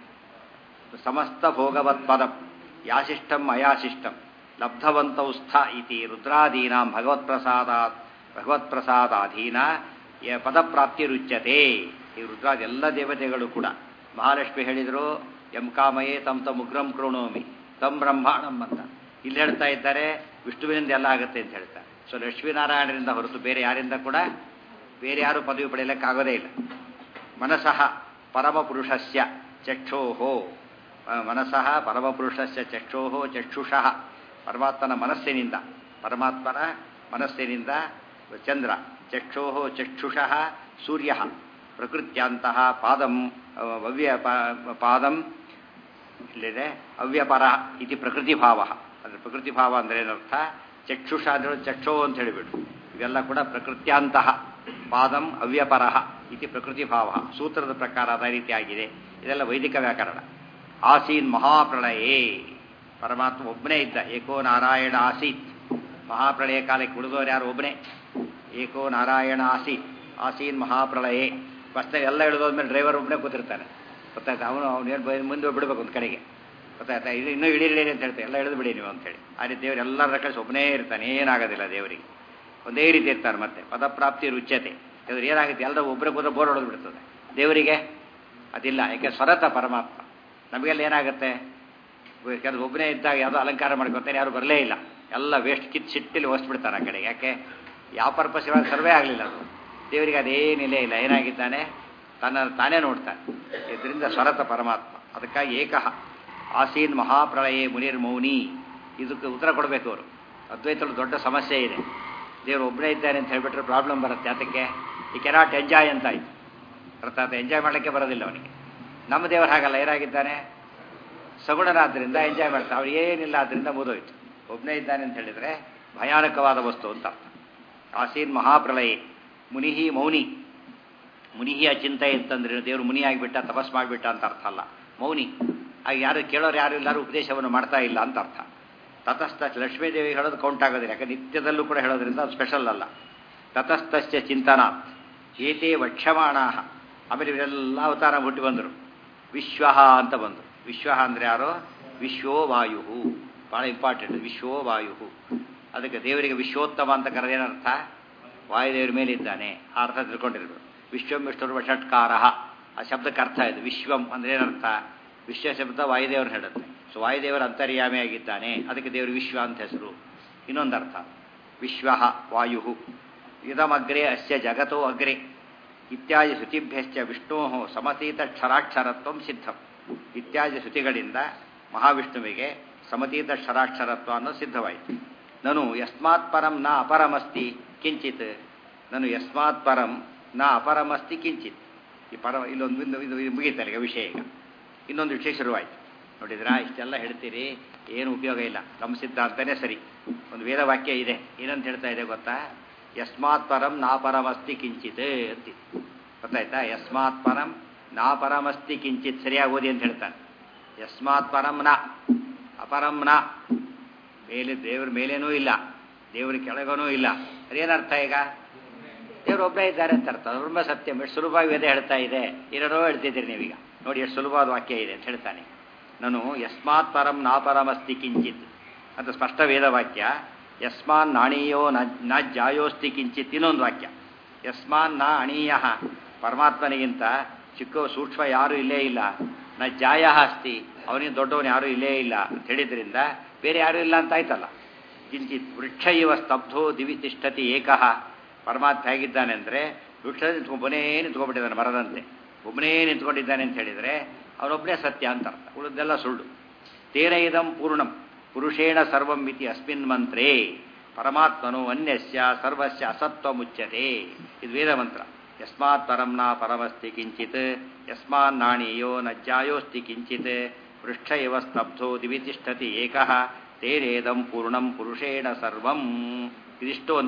ಸಮಸ್ತ ಭೋಗವತ್ ಪದಂ ಯಾಶಿಷ್ಟಂ ಅಯಾಶಿಷ್ಟಂ ಲಬ್ಧವಂತೌ ಸ್ಥ ಇತಿ ರುದ್ರಾದೀನಾಂ ಭಗವತ್ಪ್ರಸಾದಾತ್ ಭಗವತ್ಪ್ರಸಾದಾಧೀನ ಪದಪ್ರಾಪ್ತಿರುಚ್ಯತೆ. ಈ ರುದ್ರಾದಿ ಎಲ್ಲ ದೇವತೆಗಳು ಕೂಡ ಮಹಾಲಕ್ಷ್ಮಿ ಹೇಳಿದರು, ಎಂ ಕಾಮಯೇ ತಮ್ ತಮ್ ಉಗ್ರಂ ಕೃಣೋಮಿ ತಂ ಬ್ರಹ್ಮಾಣಂ ಅಂತ. ಇಲ್ಲಿ ಹೇಳ್ತಾ ಇದ್ದಾರೆ ವಿಷ್ಣುವಿನಿಂದ ಎಲ್ಲ ಆಗುತ್ತೆ ಅಂತ ಹೇಳ್ತಾರೆ. ಸೊ ಲಕ್ಷ್ಮೀನಾರಾಯಣರಿಂದ ಹೊರತು ಬೇರೆ ಯಾರಿಂದ ಕೂಡ ಬೇರೆ ಯಾರು ಪದವಿ ಪಡೆಯಲಿಕ್ಕಾಗೋದೇ ಇಲ್ಲ. ಮನಸಃ ಪರಮಪುರುಷಸ್ಯ ಚಕ್ಷೋಹೋ ಮನಸಃ ಪರಮಪುರುಷಸ್ಯ ಚಕ್ಷೋಹೋ ಚಕ್ಷುಷಃ ಪರಮಾತ್ಮನ ಮನಸ್ಸಿನಿಂದ ಪರಮಾತ್ಮನ ಮನಸ್ಸಿನಿಂದ ಚಂದ್ರ, ಚಕ್ಷೋಹೋ ಚಕ್ಷುಷಃ ಸೂರ್ಯ, ಪ್ರಕೃತ್ಯಾಂತಹ ಪಾದಂ ಅವ್ಯ ಪಾದಂ ಇಲ್ಲಿದೆ ಅವ್ಯಪರ ಇತಿ ಪ್ರಕೃತಿ ಭಾವ. ಅಂದರೆ ಪ್ರಕೃತಿ ಭಾವ ಅಂದರೆ ಏನರ್ಥ? ಚಕ್ಷುಷ ಅಂದರೆ ಚಕ್ಷೋ ಅಂತ ಹೇಳಿಬಿಟ್ಟು ಇವೆಲ್ಲ ಕೂಡ ಪ್ರಕೃತ್ಯಾಂತಹ ಪಾದಂ ಅವ್ಯಪರ ಇತಿ ಪ್ರಕೃತಿ ಭಾವ. ಸೂತ್ರದ ಪ್ರಕಾರ ಅದೇ ರೀತಿ ಆಗಿದೆ. ಇದೆಲ್ಲ ವೈದಿಕ ವ್ಯಾಕರಣ. ಆಸೀನ್ ಮಹಾಪ್ರಳಯೇ ಪರಮಾತ್ಮ ಒಬ್ಬನೇ ಇದ್ದ. ಏಕೋ ನಾರಾಯಣ ಆಸೀತ್. ಮಹಾಪ್ರಳಯ ಕಾಲಕ್ಕೆ ಉಳಿದವರು ಯಾರು? ಒಬ್ಬನೇ. ಏಕೋ ನಾರಾಯಣ ಆಸೀತ್ ಆಸೀನ್ ಮಹಾಪ್ರಳಯೇ. ಬಸ್ನಾಗ ಎಲ್ಲ ಇಳಿದೋದ್ಮೇಲೆ ಡ್ರೈವರ್ ಒಬ್ಬನೇ ಕೂತಿರ್ತಾನೆ, ಗೊತ್ತಾಯ್ತಾ? ಅವನು ಅವನು ಮುಂದೆ ಬಿಡಬೇಕು ಒಂದು ಕಡೆಗೆ, ಗೊತ್ತಾಯ್ತಾ? ಇದು ಇನ್ನೂ ಇಳಿರಿ ಅಂತ ಹೇಳ್ತಾರೆ, ಎಲ್ಲ ಇಳಿದು ಬಿಡಿ ನೀವು ಅಂತೇಳಿ. ಆ ರೀತಿ ದೇವರು ಎಲ್ಲರ ಕಳಿಸಿ ಒಬ್ಬನೇ ಇರ್ತಾನೆ, ಏನಾಗೋದಿಲ್ಲ ದೇವರಿಗೆ. ಒಂದೇ ರೀತಿ ಇರ್ತಾರೆ. ಮತ್ತೆ ಪದಪ್ರಾಪ್ತಿ ರುಚ್ಯತೆ. ದೇವ್ರು ಏನಾಗುತ್ತೆ, ಎಲ್ಲರೂ ಒಬ್ಬರೇ ಕೂತ್ರೆ ಬೋರ್ ಹೊಡೆದು ಬಿಡ್ತದೆ. ದೇವರಿಗೆ ಅದಿಲ್ಲ, ಯಾಕೆ ಸ್ವರತ ಪರಮಾತ್ಮ. ನಮಗೆಲ್ಲ ಏನಾಗುತ್ತೆ, ಕೆಲವು ಒಬ್ಬನೇ ಇದ್ದಾಗ ಯಾವುದೋ ಅಲಂಕಾರ ಮಾಡ್ಕೊತಾರೆ, ಯಾರು ಬರಲೇ ಇಲ್ಲ, ಎಲ್ಲ ವೇಸ್ಟ್ ಕಿತ್ ಸಿಟ್ಟಿಲಿ ಹೊಸ್ಬಿಡ್ತಾರೆ ಆ ಕಡೆಗೆ. ಯಾಕೆ? ಯಾವ ಪರ್ಪಸ್ ಇವಾಗ ಸರ್ವೇ ಆಗಲಿಲ್ಲ ಅದು. ದೇವರಿಗೆ ಅದೇನಿಲ್ಲೇ ಇಲ್ಲ, ಏನಾಗಿದ್ದಾನೆ ತನ್ನ ತಾನೇ ನೋಡ್ತಾನೆ. ಇದರಿಂದ ಸ್ವರತ ಪರಮಾತ್ಮ. ಅದಕ್ಕಾಗಿ ಏಕಃ ಆಸೀನ್ ಮಹಾಪ್ರಳಯೇ ಮುನಿರ್ಮೌನಿ. ಇದಕ್ಕೆ ಉತ್ತರ ಕೊಡಬೇಕು ಅವರು. ಅದ್ವೈತಗಳು ದೊಡ್ಡ ಸಮಸ್ಯೆ ಇದೆ. ದೇವರು ಒಬ್ಬನೇ ಇದ್ದಾನೆ ಅಂತ ಹೇಳಿಬಿಟ್ರೆ ಪ್ರಾಬ್ಲಮ್ ಬರುತ್ತೆ. ಅದಕ್ಕೆ ಈ ಕೆನಾಟ್ ಎಂಜಾಯ್ ಅಂತ ಆಯಿತು. ಅರ್ಥಾತ್ ಎಂಜಾಯ್ ಮಾಡಲಿಕ್ಕೆ ಬರೋದಿಲ್ಲ ಅವನಿಗೆ. ನಮ್ಮ ದೇವರು ಹಾಗಲ್ಲ, ಏನಾಗಿದ್ದಾನೆ ಸಗುಣನಾದ್ದರಿಂದ ಎಂಜಾಯ್ ಮಾಡ್ತಾನೆ. ಅವ್ರು ಏನಿಲ್ಲ, ಆದ್ದರಿಂದ ಮುಗಿದೋಯ್ತು. ಒಬ್ಬನೇ ಇದ್ದಾನೆ ಅಂತ ಹೇಳಿದರೆ ಭಯಾನಕವಾದ ವಸ್ತು ಅಂತ ಅರ್ಥ. ಆಸೀನ್ ಮಹಾಪ್ರಳಯೇ ಮುನಿಹಿ ಮೌನಿ. ಮುನಿಹಿ ಅಚಿಂತ ಅಂತಂದ್ರೆ ದೇವರು ಮುನಿಯಾಗಿಬಿಟ್ಟ, ತಪಸ್ ಮಾಡಿಬಿಟ್ಟ ಅಂತ ಅರ್ಥ ಅಲ್ಲ. ಮೌನಿ ಆಗಿ ಯಾರು ಕೇಳೋರು ಯಾರು ಎಲ್ಲರೂ ಉಪದೇಶವನ್ನು ಮಾಡ್ತಾ ಇಲ್ಲ ಅಂತ ಅರ್ಥ. ತತಸ್ಥ ಲಕ್ಷ್ಮೀದೇವಿ ಹೇಳೋದು ಕೌಂಟ್ ಆಗೋದಿಲ್ಲ, ಯಾಕಂದ್ರೆ ನಿತ್ಯದಲ್ಲೂ ಕೂಡ ಹೇಳೋದ್ರಿಂದ ಅದು ಸ್ಪೆಷಲ್ ಅಲ್ಲ. ತತಸ್ಥಸ್ಯ ಚಿಂತನಾತ್ ಏತೇ ವಕ್ಷ್ಯಮಾಣ. ಆಮೇಲೆ ಇವರೆಲ್ಲ ಅವತಾರ ಹುಟ್ಟಿ ಬಂದರು. ವಿಶ್ವ ಅಂತ ಬಂದರು. ವಿಶ್ವ ಅಂದರೆ ಯಾರೋ? ವಿಶ್ವೋ ವಾಯು. ಭಾಳ ಇಂಪಾರ್ಟೆಂಟ್. ವಿಶ್ವೋ ವಾಯು. ಅದಕ್ಕೆ ದೇವರಿಗೆ ವಿಶ್ವೋತ್ತಮ ಅಂತ ಕರೆದೇನರ್ಥ? ವಾಯುದೇವರ ಮೇಲೆ ಇದ್ದಾನೆ ಆ ಅರ್ಥ ತಿಳ್ಕೊಂಡಿರ್ಬೇಕು. ವಿಶ್ವಂ ವಿಷ್ಣುರ್ವ ಷಟ್ಕಾರ ಆ ಶಬ್ದಕ್ಕೆ ಅರ್ಥ ಇದು. ವಿಶ್ವಂ ಅಂದರೆ ಏನರ್ಥ? ವಿಶ್ವ ಶಬ್ದ ವಾಯುದೇವರು ಹೇಳುತ್ತೆ. ಸೊ ವಾಯುದೇವರ ಅಂತರ್ಯಾಮಿಯಾಗಿದ್ದಾನೆ, ಅದಕ್ಕೆ ದೇವರು ವಿಶ್ವ ಅಂತ ಹೆಸರು. ಇನ್ನೊಂದು ಅರ್ಥ ವಿಶ್ವ ವಾಯು. ಇದಮಗ್ರೆ ಅಸ್ಯ ಜಗತೋ ಅಗ್ರೆ ಇತ್ಯಾದಿ ಶ್ರುತಿಭ್ಯಶ್ಚ ವಿಷ್ಣೋ ಸಮತೀತ ಕ್ಷರಾಕ್ಷರತ್ವ ಸಿದ್ಧಂ. ಇತ್ಯಾದಿ ಶ್ರುತಿಗಳಿಂದ ಮಹಾವಿಷ್ಣುವಿಗೆ ಸಮತೀತ ಕ್ಷರಾಕ್ಷರತ್ವ ಅನ್ನೋ ಸಿದ್ಧವಾಯಿತು. ನನು ಯಸ್ಮಾತ್ ಪರಂ ನ ಅಪರಮಸ್ತಿ ಕಿಂಚಿತ್. ನಾನು ಯಸ್ಮಾತ್ ಪರಂ ನ ಅಪರಮಸ್ತಿ ಕಿಂಚಿತ್. ಈ ಪರ ಇಲ್ಲೊಂದು ಇದು ಮುಗೀತಾರೆ ಈಗ ವಿಷಯ. ಈಗ ಇನ್ನೊಂದು ವಿಷಯ ಶುರುವಾಯಿತು. ನೋಡಿದ್ರಾ, ಇಷ್ಟೆಲ್ಲ ಹೇಳ್ತೀರಿ, ಏನು ಉಪಯೋಗ ಇಲ್ಲ. ನಮ್ಮ ಸಿದ್ಧಾಂತನೇ ಸರಿ. ಒಂದು ವೇದವಾಕ್ಯ ಇದೆ, ಏನಂತ ಹೇಳ್ತಾ ಇದೆ ಗೊತ್ತಾ? ಯಸ್ಮಾತ್ ಪರಂ ನಾ ಪರಮಸ್ತಿ ಕಿಂಚಿತ್ ಅಂತಿ. ಗೊತ್ತಾಯ್ತಾ? ಯಸ್ಮಾತ್ ಪರಂ ನಾ ಪರಮಸ್ತಿ ಕಿಂಚಿತ್ ಸರಿಯಾಗಿ ಓದಿ ಅಂತ ಹೇಳ್ತಾನೆ. ಯಸ್ಮಾತ್ ಪರಂ ನ ಅಪರಂ ನ. ಮೇಲೆ ದೇವ್ರ ಮೇಲೇನೂ ಇಲ್ಲ, ದೇವ್ರ ಕೆಳಗನೂ ಇಲ್ಲ. ಅದೇನರ್ಥ? ಈಗ ದೇವ್ರು ಒಬ್ಬರೇ ಇದ್ದಾರೆ ಅಂತ ಅರ್ಥ. ಬ್ರಹ್ಮ ಸತ್ಯ ಎಷ್ಟು ಸುಲಭವಾಗಿ ವೇದ ಹೇಳ್ತಾ ಇದೆ. ಏನಾರೋ ಹೇಳ್ತಿದ್ದೀರಿ ನೀವೀಗ. ನೋಡಿ ಎಷ್ಟು ಸುಲಭವಾದ ವಾಕ್ಯ ಇದೆ ಅಂತ ಹೇಳ್ತಾನೆ. ನಾನು ಯಸ್ಮಾತ್ ಪರಂ ನಾ ಪರಮಸ್ತಿ ಕಿಂಚಿತ್ ಅಂತ ಸ್ಪಷ್ಟ ವೇದವಾಕ್ಯ. ಯಸ್ಮಾನ್ ನಾಣೀಯೋ ನ ಜಾಯೋಸ್ತಿ ಕಿಂಚಿತ್ ಇನ್ನೊಂದು ವಾಕ್ಯ. ಯಸ್ಮಾನ್ ನ ಅಣೀಯ. ಪರಮಾತ್ಮನಿಗಿಂತ ಚಿಕ್ಕ ಸೂಕ್ಷ್ಮ ಯಾರೂ ಇಲ್ಲೇ ಇಲ್ಲ. ನ ಜಾಯ ಅಸ್ತಿ, ಅವನಿಗೆ ದೊಡ್ಡವನು ಯಾರೂ ಇಲ್ಲೇ ಇಲ್ಲ ಅಂತ ಹೇಳಿದ್ರಿಂದ ಬೇರೆ ಯಾರೂ ಇಲ್ಲ ಅಂತ ಆಯ್ತಲ್ಲ. ಕಿಂಚಿತ್ ವೃಕ್ಷ ಇವ ಸ್ತಬ್ಧೋ ದಿವಿ ತಿಷ್ಠತಿ ಏಕಃ. ಪರಮಾತ್ಮ ಹೇಗಿದ್ದಾನೆ ಅಂದರೆ ವೃಕ್ಷ ಒಬ್ಬನೇ ನಿಂತ್ಕೊಂಡ್ಬಿಟ್ಟಿದ್ದಾನೆ, ಮರದಂತೆ ಒಬ್ಬನೇ ನಿಂತ್ಕೊಂಡಿದ್ದಾನೆ ಅಂತ ಹೇಳಿದರೆ ಅವನೊಬ್ಬನೇ ಸತ್ಯ ಅಂತ ಅರ್ಥ. ಉಳಿದೆಲ್ಲ ಸುಳ್ಳು. ತೇನ ಇದಂ ಪೂರ್ಣಂ ಪುರುಷೇಣ ಸರ್ವಂ ಇತಿ ಅಸ್ಮಿನ್ ಮಂತ್ರೇ ಪರಮಾತ್ಮನು ಅನ್ಯಸ್ಯ ಸರ್ವಸ್ಯ ಅಸತ್ವ ಮುಚ್ಯತೆ. ಇದು ವೇದ ಮಂತ್ರ. ಯಸ್ಮಾತ್ ಪರಂ ನ ಪರಮಸ್ತಿ ಕಿಂಚಿತ್ ಯಸ್ಮಾನ್ ನಾಣೀಯೋ ನ ಜಾಯೋಸ್ತಿ ಕಿಂಚಿತ್ ಪೃಷ್ಠ ಇವ ಸ್ತಬ್ಧೋ ದಿವಿ ತಿಷ್ಠತಿ ಏಕಃ ತೇನೇದಂ ಪೂರ್ಣಂ ಪುರುಷೇಣ ಸರ್ವಂ. ಇದಿಷ್ಟು ಒಂದು ವಾಕ್ಯ.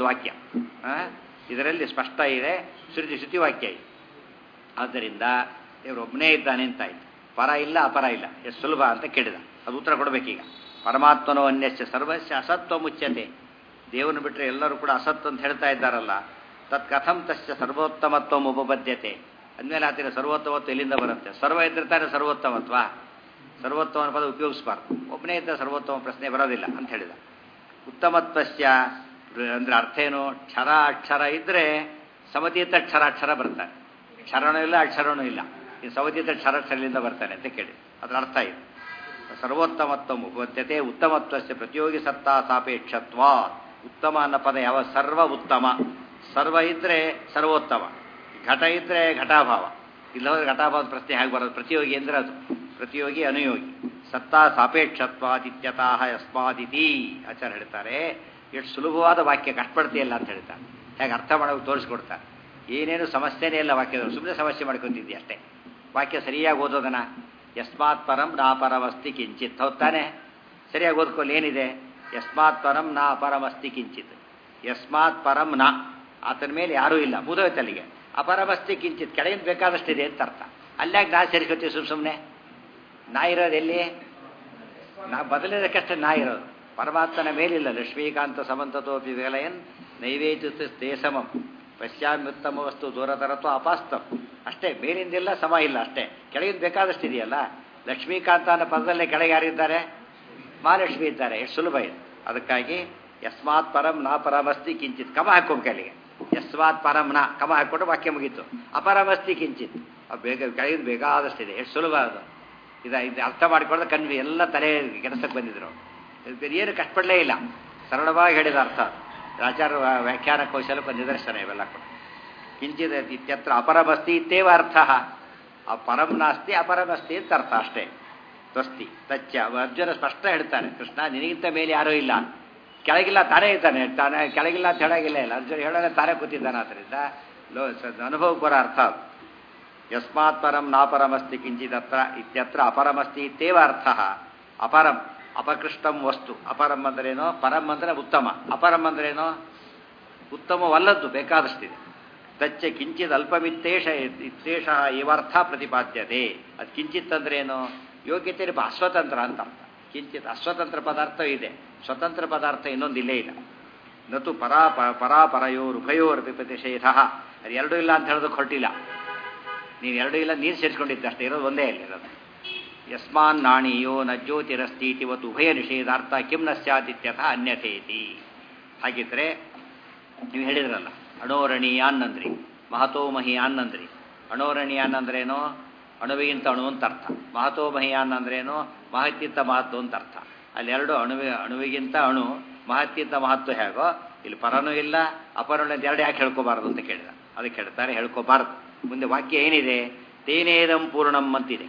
ಇದರಲ್ಲಿ ಸ್ಪಷ್ಟ ಇದೆ, ಶ್ರುತಿ ಶ್ರುತಿವಾಕ್ಯ ಇದೆ. ಆದ್ದರಿಂದ ದೇವರು ಒಬ್ಬನೇ ಇದ್ದಾನೆ ಅಂತಾಯ್ತು. ಪರ ಇಲ್ಲ ಅಪರ ಇಲ್ಲ, ಎಷ್ಟು ಸುಲಭ ಅಂತ ಕೇಳಿದ. ಅದು ಉತ್ತರ ಕೊಡಬೇಕೀಗ. ಪರಮಾತ್ಮನೋ ಅನ್ಯಸ್ಯ ಸರ್ವಸ್ಯ ಅಸತ್ವ ಮುಚ್ಯತೆ. ದೇವರನ್ನು ಬಿಟ್ಟರೆ ಎಲ್ಲರೂ ಕೂಡ ಅಸತ್ ಅಂತ ಹೇಳ್ತಾ ಇದ್ದಾರಲ್ಲ, ತತ್ ಕಥಂ ತಸ್ಯ ಸರ್ವೋತ್ತಮತ್ವ ಉಪಬದ್ಧತೆ. ಅಂದಮೇಲೆ ಆತಿನ ಸರ್ವೋತ್ತಮತ್ವ ಎಲ್ಲಿಂದ ಬರುತ್ತೆ? ಸರ್ವ ಇದ್ರೆ ತಾನೇ ಸರ್ವೋತ್ತಮತ್ವ. ಸರ್ವೋತ್ತಮ ಪದ ಉಪಯೋಗಿಸಬಾರ್ದು. ಒಬ್ಬನೇ ಇದ್ದ ಸರ್ವೋತ್ತಮ ಪ್ರಶ್ನೆ ಬರೋದಿಲ್ಲ ಅಂತ ಹೇಳಿದ. ಉತ್ತಮತ್ವಸ್ಯ ಅಂದರೆ ಅರ್ಥ ಏನು? ಕ್ಷರ ಅಕ್ಷರ ಇದ್ದರೆ ಸಮತೀತ ಕ್ಷರಾಕ್ಷರ ಬರ್ತಾನೆ. ಕ್ಷರಣೂ ಇಲ್ಲ ಅಕ್ಷರಣೂ ಇಲ್ಲ, ಈ ಸಮತೀತ ಕ್ಷರಾಕ್ಷರದಿಂದ ಬರ್ತಾನೆ ಅಂತ ಕೇಳಿ ಅದರ ಅರ್ಥ ಇದೆ. ಸರ್ವೋತ್ತಮತ್ವ ಉಪಬದ್ಧತೆ ಉತ್ತಮತ್ವಸ್ಯ ಪ್ರತಿಯೋಗಿ ಸತ್ತಾ ಸಾಪೇಕ್ಷತ್ವ. ಉತ್ತಮ ಅನ್ನೋ ಪದ ಯಾವ? ಸರ್ವ ಉತ್ತಮ. ಸರ್ವ ಇದ್ದರೆ ಸರ್ವೋತ್ತಮ, ಘಟ ಇದ್ದರೆ ಘಟಾಭಾವ. ಇಲ್ಲದ್ರೆ ಘಟಾಭಾವದ ಪ್ರಶ್ನೆ ಹೇಗೆ ಬರೋದು? ಪ್ರತಿಯೋಗಿ ಅಂದರೆ ಅದು ಪ್ರತಿಯೋಗಿ ಅನುಯೋಗಿ. ಸತ್ತಾ ಸಾಪೇಕ್ಷತ್ವಾದಿತ್ಯತಃ ಯಸ್ಮಾದಿತಿ ಆಚಾರ್ಯ ಹೇಳ್ತಾರೆ. ಎಷ್ಟು ಸುಲಭವಾದ ವಾಕ್ಯ, ಕಷ್ಟಪಡ್ತೀಯಲ್ಲ ಅಂತ ಹೇಳ್ತಾರೆ. ಹೇಗೆ ಅರ್ಥ ಮಾಡೋಕೆ ತೋರಿಸ್ಕೊಡ್ತಾರೆ. ಏನೇನು ಸಮಸ್ಯೆನೇ ಇಲ್ಲ ವಾಕ್ಯದವರು, ಸುಮ್ಮನೆ ಸಮಸ್ಯೆ ಮಾಡ್ಕೊತಿದ್ದಿ ಅಷ್ಟೇ. ವಾಕ್ಯ ಸರಿಯಾಗಿ ಓದೋದನ ಯಸ್ಮಾತ್ ಪರಂ ನಾ ಪರಮಸ್ತಿ ಕಿಂಚಿತ್. ಹೌದು ತಾನೆ? ಸರಿಯಾಗಿ ಓದ್ಕೊಳ್ಳಿ. ಏನಿದೆ? ಯಸ್ಮಾತ್ ಪರಂ ನಾ ಪರಮಸ್ತಿ ಕಿಂಚಿತ್. ಯಸ್ಮಾತ್ ಪರಂ ನಾ, ಆತನ ಮೇಲೆ ಯಾರೂ ಇಲ್ಲ, ಮುದೋಯ್ತಲ್ಲಿಗೆ. ಅಪರಮಸ್ತಿ ಕಿಂಚಿತ್, ಕೆಳಗಿನ ಬೇಕಾದಷ್ಟಿದೆ ಅಂತ ಅರ್ಥ. ಅಲ್ಲಾಗ ನಾ ಸೇರಿಸ್ಕೊತೀವಿ ಸುಮ್ಮ ಸುಮ್ಮನೆ. ನಾ ಇರೋದು ಎಲ್ಲಿ? ನಾ ಬದಲಿದಕ್ಕಷ್ಟೇ ನಾ ಇರೋದು. ಪರಮಾತ್ಮನ ಮೇಲಿಲ್ಲ. ಲಕ್ಷ್ಮೀಕಾಂತ ಸಮಂತತೋಪಿ ವಿಲಯನ್ ನೈವೇದ್ಯ ದೇಶಮಂ ಪಶ್ಚಾತ್ಯುತ್ತಮ ವಸ್ತು ದೂರತರತ್ವ ಅಪಾಸ್ತಂ. ಅಷ್ಟೇ, ಮೇಲಿಂದಿಲ್ಲ, ಸಮ ಇಲ್ಲ ಅಷ್ಟೇ. ಕೆಳಗಿನ ಬೇಕಾದಷ್ಟಿದೆಯಲ್ಲ. ಲಕ್ಷ್ಮೀಕಾಂತ ಅನ್ನೋ ಪದದಲ್ಲೇ ಕೆಳಗೆ ಯಾರಿದ್ದಾರೆ? ಮಹಾಲಕ್ಷ್ಮಿ ಇದ್ದಾರೆ. ಎಷ್ಟು ಸುಲಭ ಇದೆ. ಅದಕ್ಕಾಗಿ ಯಸ್ಮಾತ್ ಪರಂ ನಾ ಪರಮಸ್ತಿ ಕಿಂಚಿತ್ ಕಮ ಹಾಕೋಬೇಕು ಅಲ್ಲಿಗೆ. ಯಸ್ಮಾತ್ ಪರಂ ನಾ ಕಮ ಹಾಕ್ಕೊಂಡು ವಾಕ್ಯ ಮುಗೀತು. ಅಪರಮಸ್ತಿ ಕಿಂಚಿತ್, ಬೇಗ ಕೆಳಗಿನ ಬೇಕಾದಷ್ಟಿದೆ. ಎಷ್ಟು ಸುಲಭ ಅದು. ಇದು ಇದು ಅರ್ಥ ಮಾಡಿಕೊಂಡ್ರೆ ಕಣ್ವಿ ಎಲ್ಲ ತಲೆ ಕೆಲಸಕ್ಕೆ ಬಂದಿದ್ರು. ಏನು ಕಷ್ಟಪಡಲೇ ಇಲ್ಲ, ಸರಳವಾಗಿ ಹೇಳಿದ ಅರ್ಥ. ಆಚಾರ್ಯ ವ್ಯಾಖ್ಯಾನ ಕೌಶಲಕ್ಕೆ ನಿದರ್ಶನ ಇವೆಲ್ಲ ಕೂಡ. ಕಿಂಚಿತ್ ಇತ್ಯತ್ರ ಅಪರಮಸ್ತಿ ಇತ್ತೇವ ಅರ್ಥ. ಆ ಪರಂ ನಾಸ್ತಿ ಅಪರಮಸ್ತಿ ಅಂತ ಅರ್ಥ ಅಷ್ಟೇ. ತ್ವಸ್ತಿ ತಚ್ಚ. ಅರ್ಜುನ ಸ್ಪಷ್ಟ ಹೇಳ್ತಾನೆ, ಕೃಷ್ಣ ನಿನಗಿಂತ ಮೇಲೆ ಯಾರೂ ಇಲ್ಲ, ಕೆಳಗಿಲ್ಲ ತಾನೇ ಇದ್ದಾನೆ. ತಾನೇ ಕೆಳಗಿಲ್ಲ ಅಂತ ಹೇಳಾಗಿಲ್ಲ ಇಲ್ಲ. ಅರ್ಜುನ ಹೇಳೋಣ ತಾನೇ ಕೂತಿದ್ದಾನೆ. ಆದ್ದರಿಂದ ಲೋ ಅನುಭವಕ್ಕೆ ಬರೋ ಅರ್ಥ ಅದು. ಯಸ್ಮಾತ್ ಪರಂ ನಾಪರಮಸ್ತಿ ಕಿಂಚಿದತ್ರ ಇತ್ಯತ್ರ ಅಪರಮಸ್ತಿ ಇತ್ತೇವ ಅರ್ಥ. ಅಪರಂ ಅಪಕೃಷ್ಟಂ ವಸ್ತು. ಅಪರಂ ಅಂದ್ರೇನೋ? ಪರಂ ಅಂದರೆ ಉತ್ತಮ. ಅಪರಂ ಅಂದ್ರೇನೋ? ಉತ್ತಮವಲ್ಲದ್ದು, ಬೇಕಾದಷ್ಟಿದೆ. ತಚ್ಚ ಕಿಂಚಿತ್ ಅಲ್ಪಮಿತ್ತೇಷ ಇತ್ತೇಷ ಇವರ್ಥ ಪ್ರತಿಪಾದ್ಯತೆ. ಅದು ಕಿಂಚಿತ್ ಅಂದ್ರೇನು? ಯೋಗ್ಯತೆ ಅಸ್ವತಂತ್ರ ಅಂತ ಅರ್ಥ. ಕಿಂಚಿತ್ ಅಸ್ವತಂತ್ರ ಪದಾರ್ಥ ಇದೆ, ಸ್ವತಂತ್ರ ಪದಾರ್ಥ ಇನ್ನೊಂದಿಲ್ಲೇ ಇಲ್ಲ. ನತು ಪರಾ ಪರಾಪರಯೋರ್ ಉಭಯೋರ್ ಪ್ರತಿಷೇಧ. ಅದು ಎರಡೂ ಇಲ್ಲ ಅಂತ ಹೇಳೋದಕ್ಕೆ ಹೊರಟಿಲ್ಲ. ನೀನು ಎರಡೂ ಇಲ್ಲ, ನೀರು ಸೇರಿಸ್ಕೊಂಡಿದ್ದೆ ಅಷ್ಟೇ, ಇರೋದು ಒಂದೇ ಅಲ್ಲಿ ಇರೋದು. ಯಸ್ಮಾನ್ ನಾಣಿಯೋ ನ ಜ್ಯೋತಿರಸ್ತೀತಿ ಇವತ್ತು ಉಭಯ ನಿಷೇಧಾರ್ಥ ಕಿಂ ನ ಸ್ಯಾದಿತ್ಯಥ ಅನ್ಯಥೇತಿ. ಹಾಗಿದ್ರೆ ನೀವು ಹೇಳಿದ್ರಲ್ಲ, ಅಣೋರಣೀಯಾನ್ ಅಂದ್ರಿ, ಮಹತೋ ಮಹಿಯಾನ್ ಅಂದ್ರಿ. ಅಣೋರಣೀಯಾನ್ ಅಂದ್ರೇನೋ? ಅಣುವಿಗಿಂತ ಅಣು ಅಂತ ಅರ್ಥ. ಮಹತೋ ಮಹಿಯಾನ್ ಅಂದ್ರೇನೋ? ಮಹತ್ಯಂತ ಮಹತ್ವ ಅಂತ ಅರ್ಥ. ಅಲ್ಲಿ ಎರಡು ಅಣುವಿ ಅಣುವಿಗಿಂತ ಅಣು, ಮಹತ್ಯಂತ ಮಹತ್ವ ಹೇಗೋ ಇಲ್ಲಿ ಪರನೂ ಇಲ್ಲ ಅಪರನೂ ಎರಡು ಯಾಕೆ ಹೇಳ್ಕೋಬಾರ್ದು ಅಂತ ಕೇಳಿದ. ಅದಕ್ಕೆ ಹೇಳ್ತಾರೆ ಹೇಳ್ಕೋಬಾರ್ದು. ಮುಂದೆ ವಾಕ್ಯ ಏನಿದೆ? ತೇನೇದಂ ಪೂರ್ಣಂ ಅಂತಿದೆ.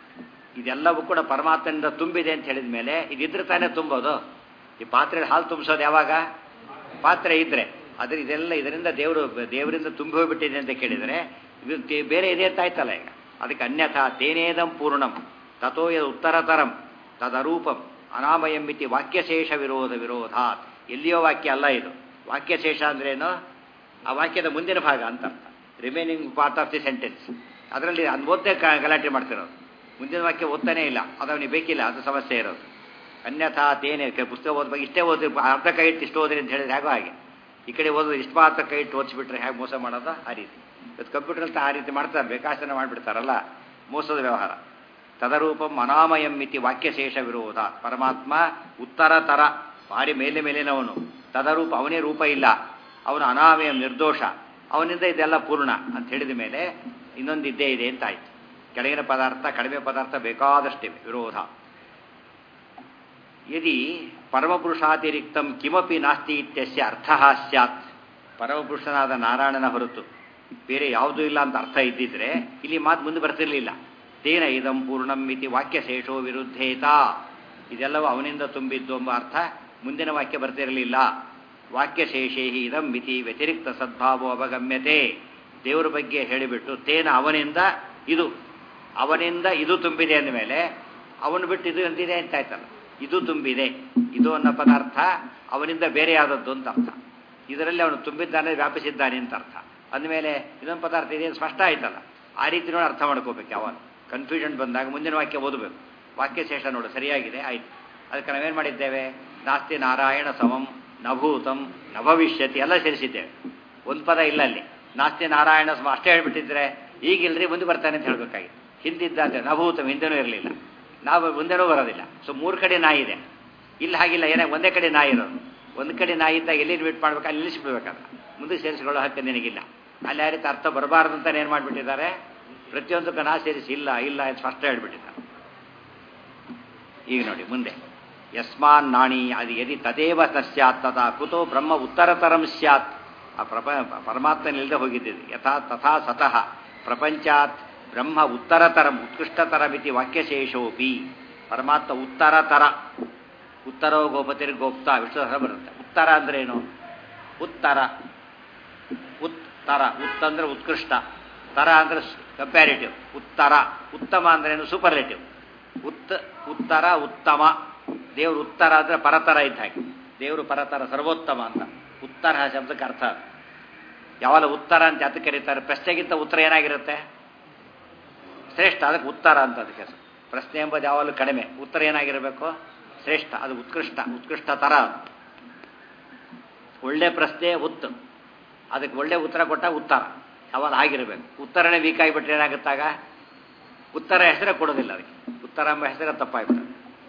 ಇದೆಲ್ಲವೂ ಕೂಡ ಪರಮಾತ್ಮನಿಂದ ತುಂಬಿದೆ ಅಂತ ಹೇಳಿದ ಮೇಲೆ ಇದಿದ್ರೆ ತಾನೇ ತುಂಬೋದು. ಈ ಪಾತ್ರೆ ಹಾಲು ತುಂಬಿಸೋದು ಯಾವಾಗ? ಪಾತ್ರೆ ಇದ್ರೆ. ಅದ್ರ ಇದೆಲ್ಲ ಇದರಿಂದ ದೇವರು ದೇವರಿಂದ ತುಂಬಿ ಹೋಗ್ಬಿಟ್ಟಿದೆ ಅಂತ ಕೇಳಿದರೆ ಇದು ಬೇರೆ ಇದೆ ಅಂತ ಆಯ್ತಲ್ಲ ಈಗ. ಅದಕ್ಕೆ ಅನ್ಯಥಾ ತೇನೇದಂ ಪೂರ್ಣಂ ತಥೋ ಯದ್ ಉತ್ತರತರಂ ತದರೂಪಂ ಅನಾಮಯಂ ಇತಿ ವಾಕ್ಯಶೇಷ ವಿರೋಧ ವಿರೋಧಾತ್. ಎಲ್ಲಿಯೋ ವಾಕ್ಯ ಅಲ್ಲ ಇದು. ವಾಕ್ಯಶೇಷ ಅಂದ್ರೇನು? ಆ ವಾಕ್ಯದ ಮುಂದಿನ ಭಾಗ ಅಂತ ಅರ್ಥ. Remaining part of the sentence. ಅದರಲ್ಲಿ ಅದು ಓದ್ದೇ ಗಲಾಟೆ ಮಾಡ್ತಿರೋದು. ಮುಂದಿನ ವಾಕ್ಯ ಓದ್ತಾನೇ ಇಲ್ಲ, ಅದು ಅವನಿಗೆ ಬೇಕಿಲ್ಲ, ಅದು ಸಮಸ್ಯೆ ಇರೋದು. ಅನ್ಯಥಾ ತೇನೇ ಪುಸ್ತಕ ಓದ್ಬೇಕು, ಇಷ್ಟೇ ಓದಿ ಅರ್ಧ ಕೈ ಇಟ್ಟು ಇಷ್ಟು ಓದ್ರಿ ಅಂತ ಹೇಳಿದ್ರೆ ಹೇಗೋ ಹಾಗೆ. ಈ ಕಡೆ ಓದೋದು ಇಷ್ಟು ಮಾತ್ರ ಕೈ ಇಟ್ಟು ಓದಿಸ್ಬಿಟ್ರೆ ಹೇಗೆ ಮೋಸ ಮಾಡೋದು? ಆ ರೀತಿ ಇವತ್ತು ಕಂಪ್ಯೂಟರ್ ಆ ರೀತಿ ಮಾಡ್ತಾರೆ, ಬೇಕಾಸನ ಮಾಡಿಬಿಡ್ತಾರಲ್ಲ, ಮೋಸದ ವ್ಯವಹಾರ. ತದರೂಪಂ ಅನಾಮಯಂ ಇತಿ ವಾಕ್ಯಶೇಷ ವಿರೋಧ. ಪರಮಾತ್ಮ ಉತ್ತರ ತರ ಭಾರಿ ಮೇಲೆ ಮೇಲಿನವನು. ತದರೂಪ ಅವನೇ ರೂಪ ಇಲ್ಲ, ಅವನು ಅನಾಮಯಂ ನಿರ್ದೋಷ, ಅವನಿಂದ ಇದೆಲ್ಲ ಪೂರ್ಣ ಅಂತ ಹೇಳಿದ ಮೇಲೆ ಇನ್ನೊಂದು ಇದ್ದೇ ಇದೆ ಅಂತ ಆಯ್ತು. ಕೆಳಗಿನ ಪದಾರ್ಥ ಕಡಿಮೆ ಪದಾರ್ಥ ಬೇಕಾದಷ್ಟಿವೆ. ವಿರೋಧ. ಯದಿ ಪರಮಪುರುಷಾತಿರಿಕ್ತಂ ಕಿಮಪಿ ನಾಸ್ತಿ ಇತ್ಯಸ್ಯ ಅರ್ಥಃ ಸ್ಯಾತ್. ಪರಮಪುರುಷನಾದ ನಾರಾಯಣನ ಹೊರತು ಬೇರೆ ಯಾವುದೂ ಇಲ್ಲ ಅಂತ ಅರ್ಥ ಇದ್ದಿದ್ರೆ ಇಲ್ಲಿ ಮಾತು ಮುಂದೆ ಬರ್ತಿರ್ಲಿಲ್ಲ. ತೇನ ಇದಂ ಪೂರ್ಣಂ ಇತಿ ವಾಕ್ಯಶೇಷೋ ವಿರುದ್ಧೇತ. ಇದೆಲ್ಲವೂ ಅವನಿಂದ ತುಂಬಿದ್ದು ಎಂಬ ಅರ್ಥ ಮುಂದಿನ ವಾಕ್ಯ ಬರ್ತಿರಲಿಲ್ಲ. ವಾಕ್ಯಶೇಷೇ ಇದಂ ಮಿತಿ ವ್ಯತಿರಿಕ್ತ ಸದ್ಭಾವೋ ಅವಗಮ್ಯತೆ. ದೇವರ ಬಗ್ಗೆ ಹೇಳಿಬಿಟ್ಟು ತೇನ ಅವನಿಂದ ಇದು, ಅವನಿಂದ ಇದು ತುಂಬಿದೆ ಅಂದಮೇಲೆ ಅವನು ಬಿಟ್ಟು ಇದು ಅಂತಿದೆ ಅಂತಾಯ್ತಲ್ಲ. ಇದು ತುಂಬಿದೆ, ಇದು ಅನ್ನೋ ಪದಾರ್ಥ ಅವನಿಂದ ಬೇರೆ ಆದದ್ದು ಅಂತ ಅರ್ಥ. ಇದರಲ್ಲಿ ಅವನು ತುಂಬಿದ್ದಾನೆ ವ್ಯಾಪಿಸಿದ್ದಾನೆ ಅಂತ ಅರ್ಥ. ಅಂದಮೇಲೆ ಇದೊಂದು ಪದಾರ್ಥ ಇದೇನು ಸ್ಪಷ್ಟ ಆಯ್ತಲ್ಲ, ಆ ರೀತಿ ನೋಡಿ ಅರ್ಥ ಮಾಡ್ಕೋಬೇಕು. ಯಾವಾಗ ಕನ್ಫ್ಯೂಷನ್ ಬಂದಾಗ ಮುಂದಿನ ವಾಕ್ಯ ಓದಬೇಕು. ವಾಕ್ಯ ಶೇಷ ನೋಡು ಸರಿಯಾಗಿದೆ ಆಯ್ತು. ಅದಕ್ಕೆ ನಾವೇನು ಮಾಡಿದ್ದೇವೆ, ನಾಸ್ತಿ ನಾರಾಯಣ ಸಮಂ ನಭೂತಂ ನಭವಿಷ್ಯತಿ ಎಲ್ಲ ಸೇರಿಸಿದ್ದೇವೆ. ಒಂದು ಪದ ಇಲ್ಲ ಅಲ್ಲಿ. ನಾಸ್ತಿ ನಾರಾಯಣ ಸಮ ಅಷ್ಟೇ ಹೇಳ್ಬಿಟ್ಟಿದ್ರೆ ಈಗಿಲ್ರಿ ಮುಂದೆ ಬರ್ತಾನೆ ಅಂತ ಹೇಳಬೇಕಾಗಿತ್ತು. ಹಿಂದಿದ್ದಂತೆ ನಭೂತಂ ಹಿಂದೆನೂ ಇರಲಿಲ್ಲ, ನಾವು ಮುಂದೆನೂ ಬರೋದಿಲ್ಲ. ಸೊ ಮೂರು ಕಡೆ ನಾಯಿ ಇದೆ. ಇಲ್ಲಿ ಹಾಗಿಲ್ಲ, ಏನೇ ಒಂದೇ ಕಡೆ ನಾಯಿ ಇರೋದು. ಒಂದು ಕಡೆ ನಾಯಿ ಇದ್ದಾಗ ಎಲ್ಲಿ ಇನ್ವಿಟ್ ಮಾಡ್ಬೇಕು ಅಲ್ಲಿ ನಿಲ್ಲಿಸ್ಬಿಡ್ಬೇಕಾದ್ರೆ ಮುಂದೆ ಸೇರಿಸಿಕೊಳ್ಳೋ ಹಕ್ಕು ನಿನಗಿಲ್ಲ. ಅಲ್ಲಿ ಆ ರೀತಿ ಅರ್ಥ ಬರಬಾರ್ದು ಅಂತ ಏನು ಮಾಡಿಬಿಟ್ಟಿದ್ದಾರೆ, ಪ್ರತಿಯೊಂದಕ್ಕೂ ನಾ ಸೇರಿಸಿ ಇಲ್ಲ ಇಲ್ಲ ಅಂತ ಸ್ಪಷ್ಟ ಹೇಳ್ಬಿಟ್ಟಿದ್ದಾರೆ. ಈಗ ನೋಡಿ ಮುಂದೆ ಯಸ್ಮಾನ್ ನಾಣಿ ಅದು ಯದಿ ತದೇವ ತಸ್ಯಾತ್ ತಥಾ ಕುತೋ ಬ್ರಹ್ಮ ಉತ್ತರತರಂ ಸ್ಯಾತ್. ಆ ಪ್ರಪ ಪರಮಾತ್ಮನಿಲ್ಲದೆ ಹೋಗಿದ್ದಿದೆ. ಯಥಾ ತಥಾ ಸತಃ ಪ್ರಪಂಚಾತ್ ಬ್ರಹ್ಮ ಉತ್ತರತರಂ ಉತ್ಕೃಷ್ಟತರಮಿತಿ ವಾಕ್ಯಶೇಷೋಪಿ. ಪರಮಾತ್ಮ ಉತ್ತರತರ, ಉತ್ತರೋ ಗೋಪತಿರ್ ಗೋಪ್ತಾ ವಿಷ್ಣು ಸಹ ಬರುತ್ತೆ. ಉತ್ತರ ಅಂದ್ರೆ ಏನು, ಉತ್ತರ ಉತ್ತರ ಉತ್ ಅಂದ್ರೆ ಉತ್ಕೃಷ್ಟ, ತರ ಅಂದ್ರೆ ಕಂಪ್ಯಾರಿಟಿವ್. ಉತ್ತರ ಉತ್ತಮ ಅಂದ್ರೆ ಏನು, ಸೂಪರ್ಲೇಟಿವ್. ಉತ್ ಉತ್ತರ ಉತ್ತಮ. ದೇವರು ಉತ್ತರ ಅಂದ್ರೆ ಪರತರ ಇದ್ದ ಹಾಗೆ. ದೇವರು ಪರತರ ಸರ್ವೋತ್ತಮ ಅಂತ ಉತ್ತರ ಶಬ್ದಕ್ಕೆ ಅರ್ಥ. ಯಾವಾಗ ಉತ್ತರ ಅಂತ ಅದಕ್ಕೆ ಕರೀತಾರೆ, ಪ್ರಶ್ನೆಗಿಂತ ಉತ್ತರ ಏನಾಗಿರುತ್ತೆ, ಶ್ರೇಷ್ಠ. ಅದಕ್ಕೆ ಉತ್ತರ ಅಂತ ಅದಕ್ಕೆ. ಪ್ರಶ್ನೆ ಎಂಬುದು ಯಾವಾಗಲೂ ಕಡಿಮೆ, ಉತ್ತರ ಏನಾಗಿರಬೇಕು, ಶ್ರೇಷ್ಠ. ಅದು ಉತ್ಕೃಷ್ಟ, ಉತ್ಕೃಷ್ಟ ತರ. ಒಳ್ಳೆ ಪ್ರಶ್ನೆ ಉತ್, ಅದಕ್ಕೆ ಒಳ್ಳೆ ಉತ್ತರ ಕೊಟ್ಟಾಗ ಉತ್ತರ ಯಾವಾಗ ಆಗಿರಬೇಕು. ಉತ್ತರನೇ ವೀಕ್ ಆಗಿಬಿಟ್ರೆ ಏನಾಗುತ್ತಾಗ ಉತ್ತರ ಹೆಸರೇ ಕೊಡೋದಿಲ್ಲ ಅದಕ್ಕೆ. ಉತ್ತರ ಎಂಬ ಹೆಸರೇ ತಪ್ಪಾಗ್ಬಿಡುತ್ತೆ.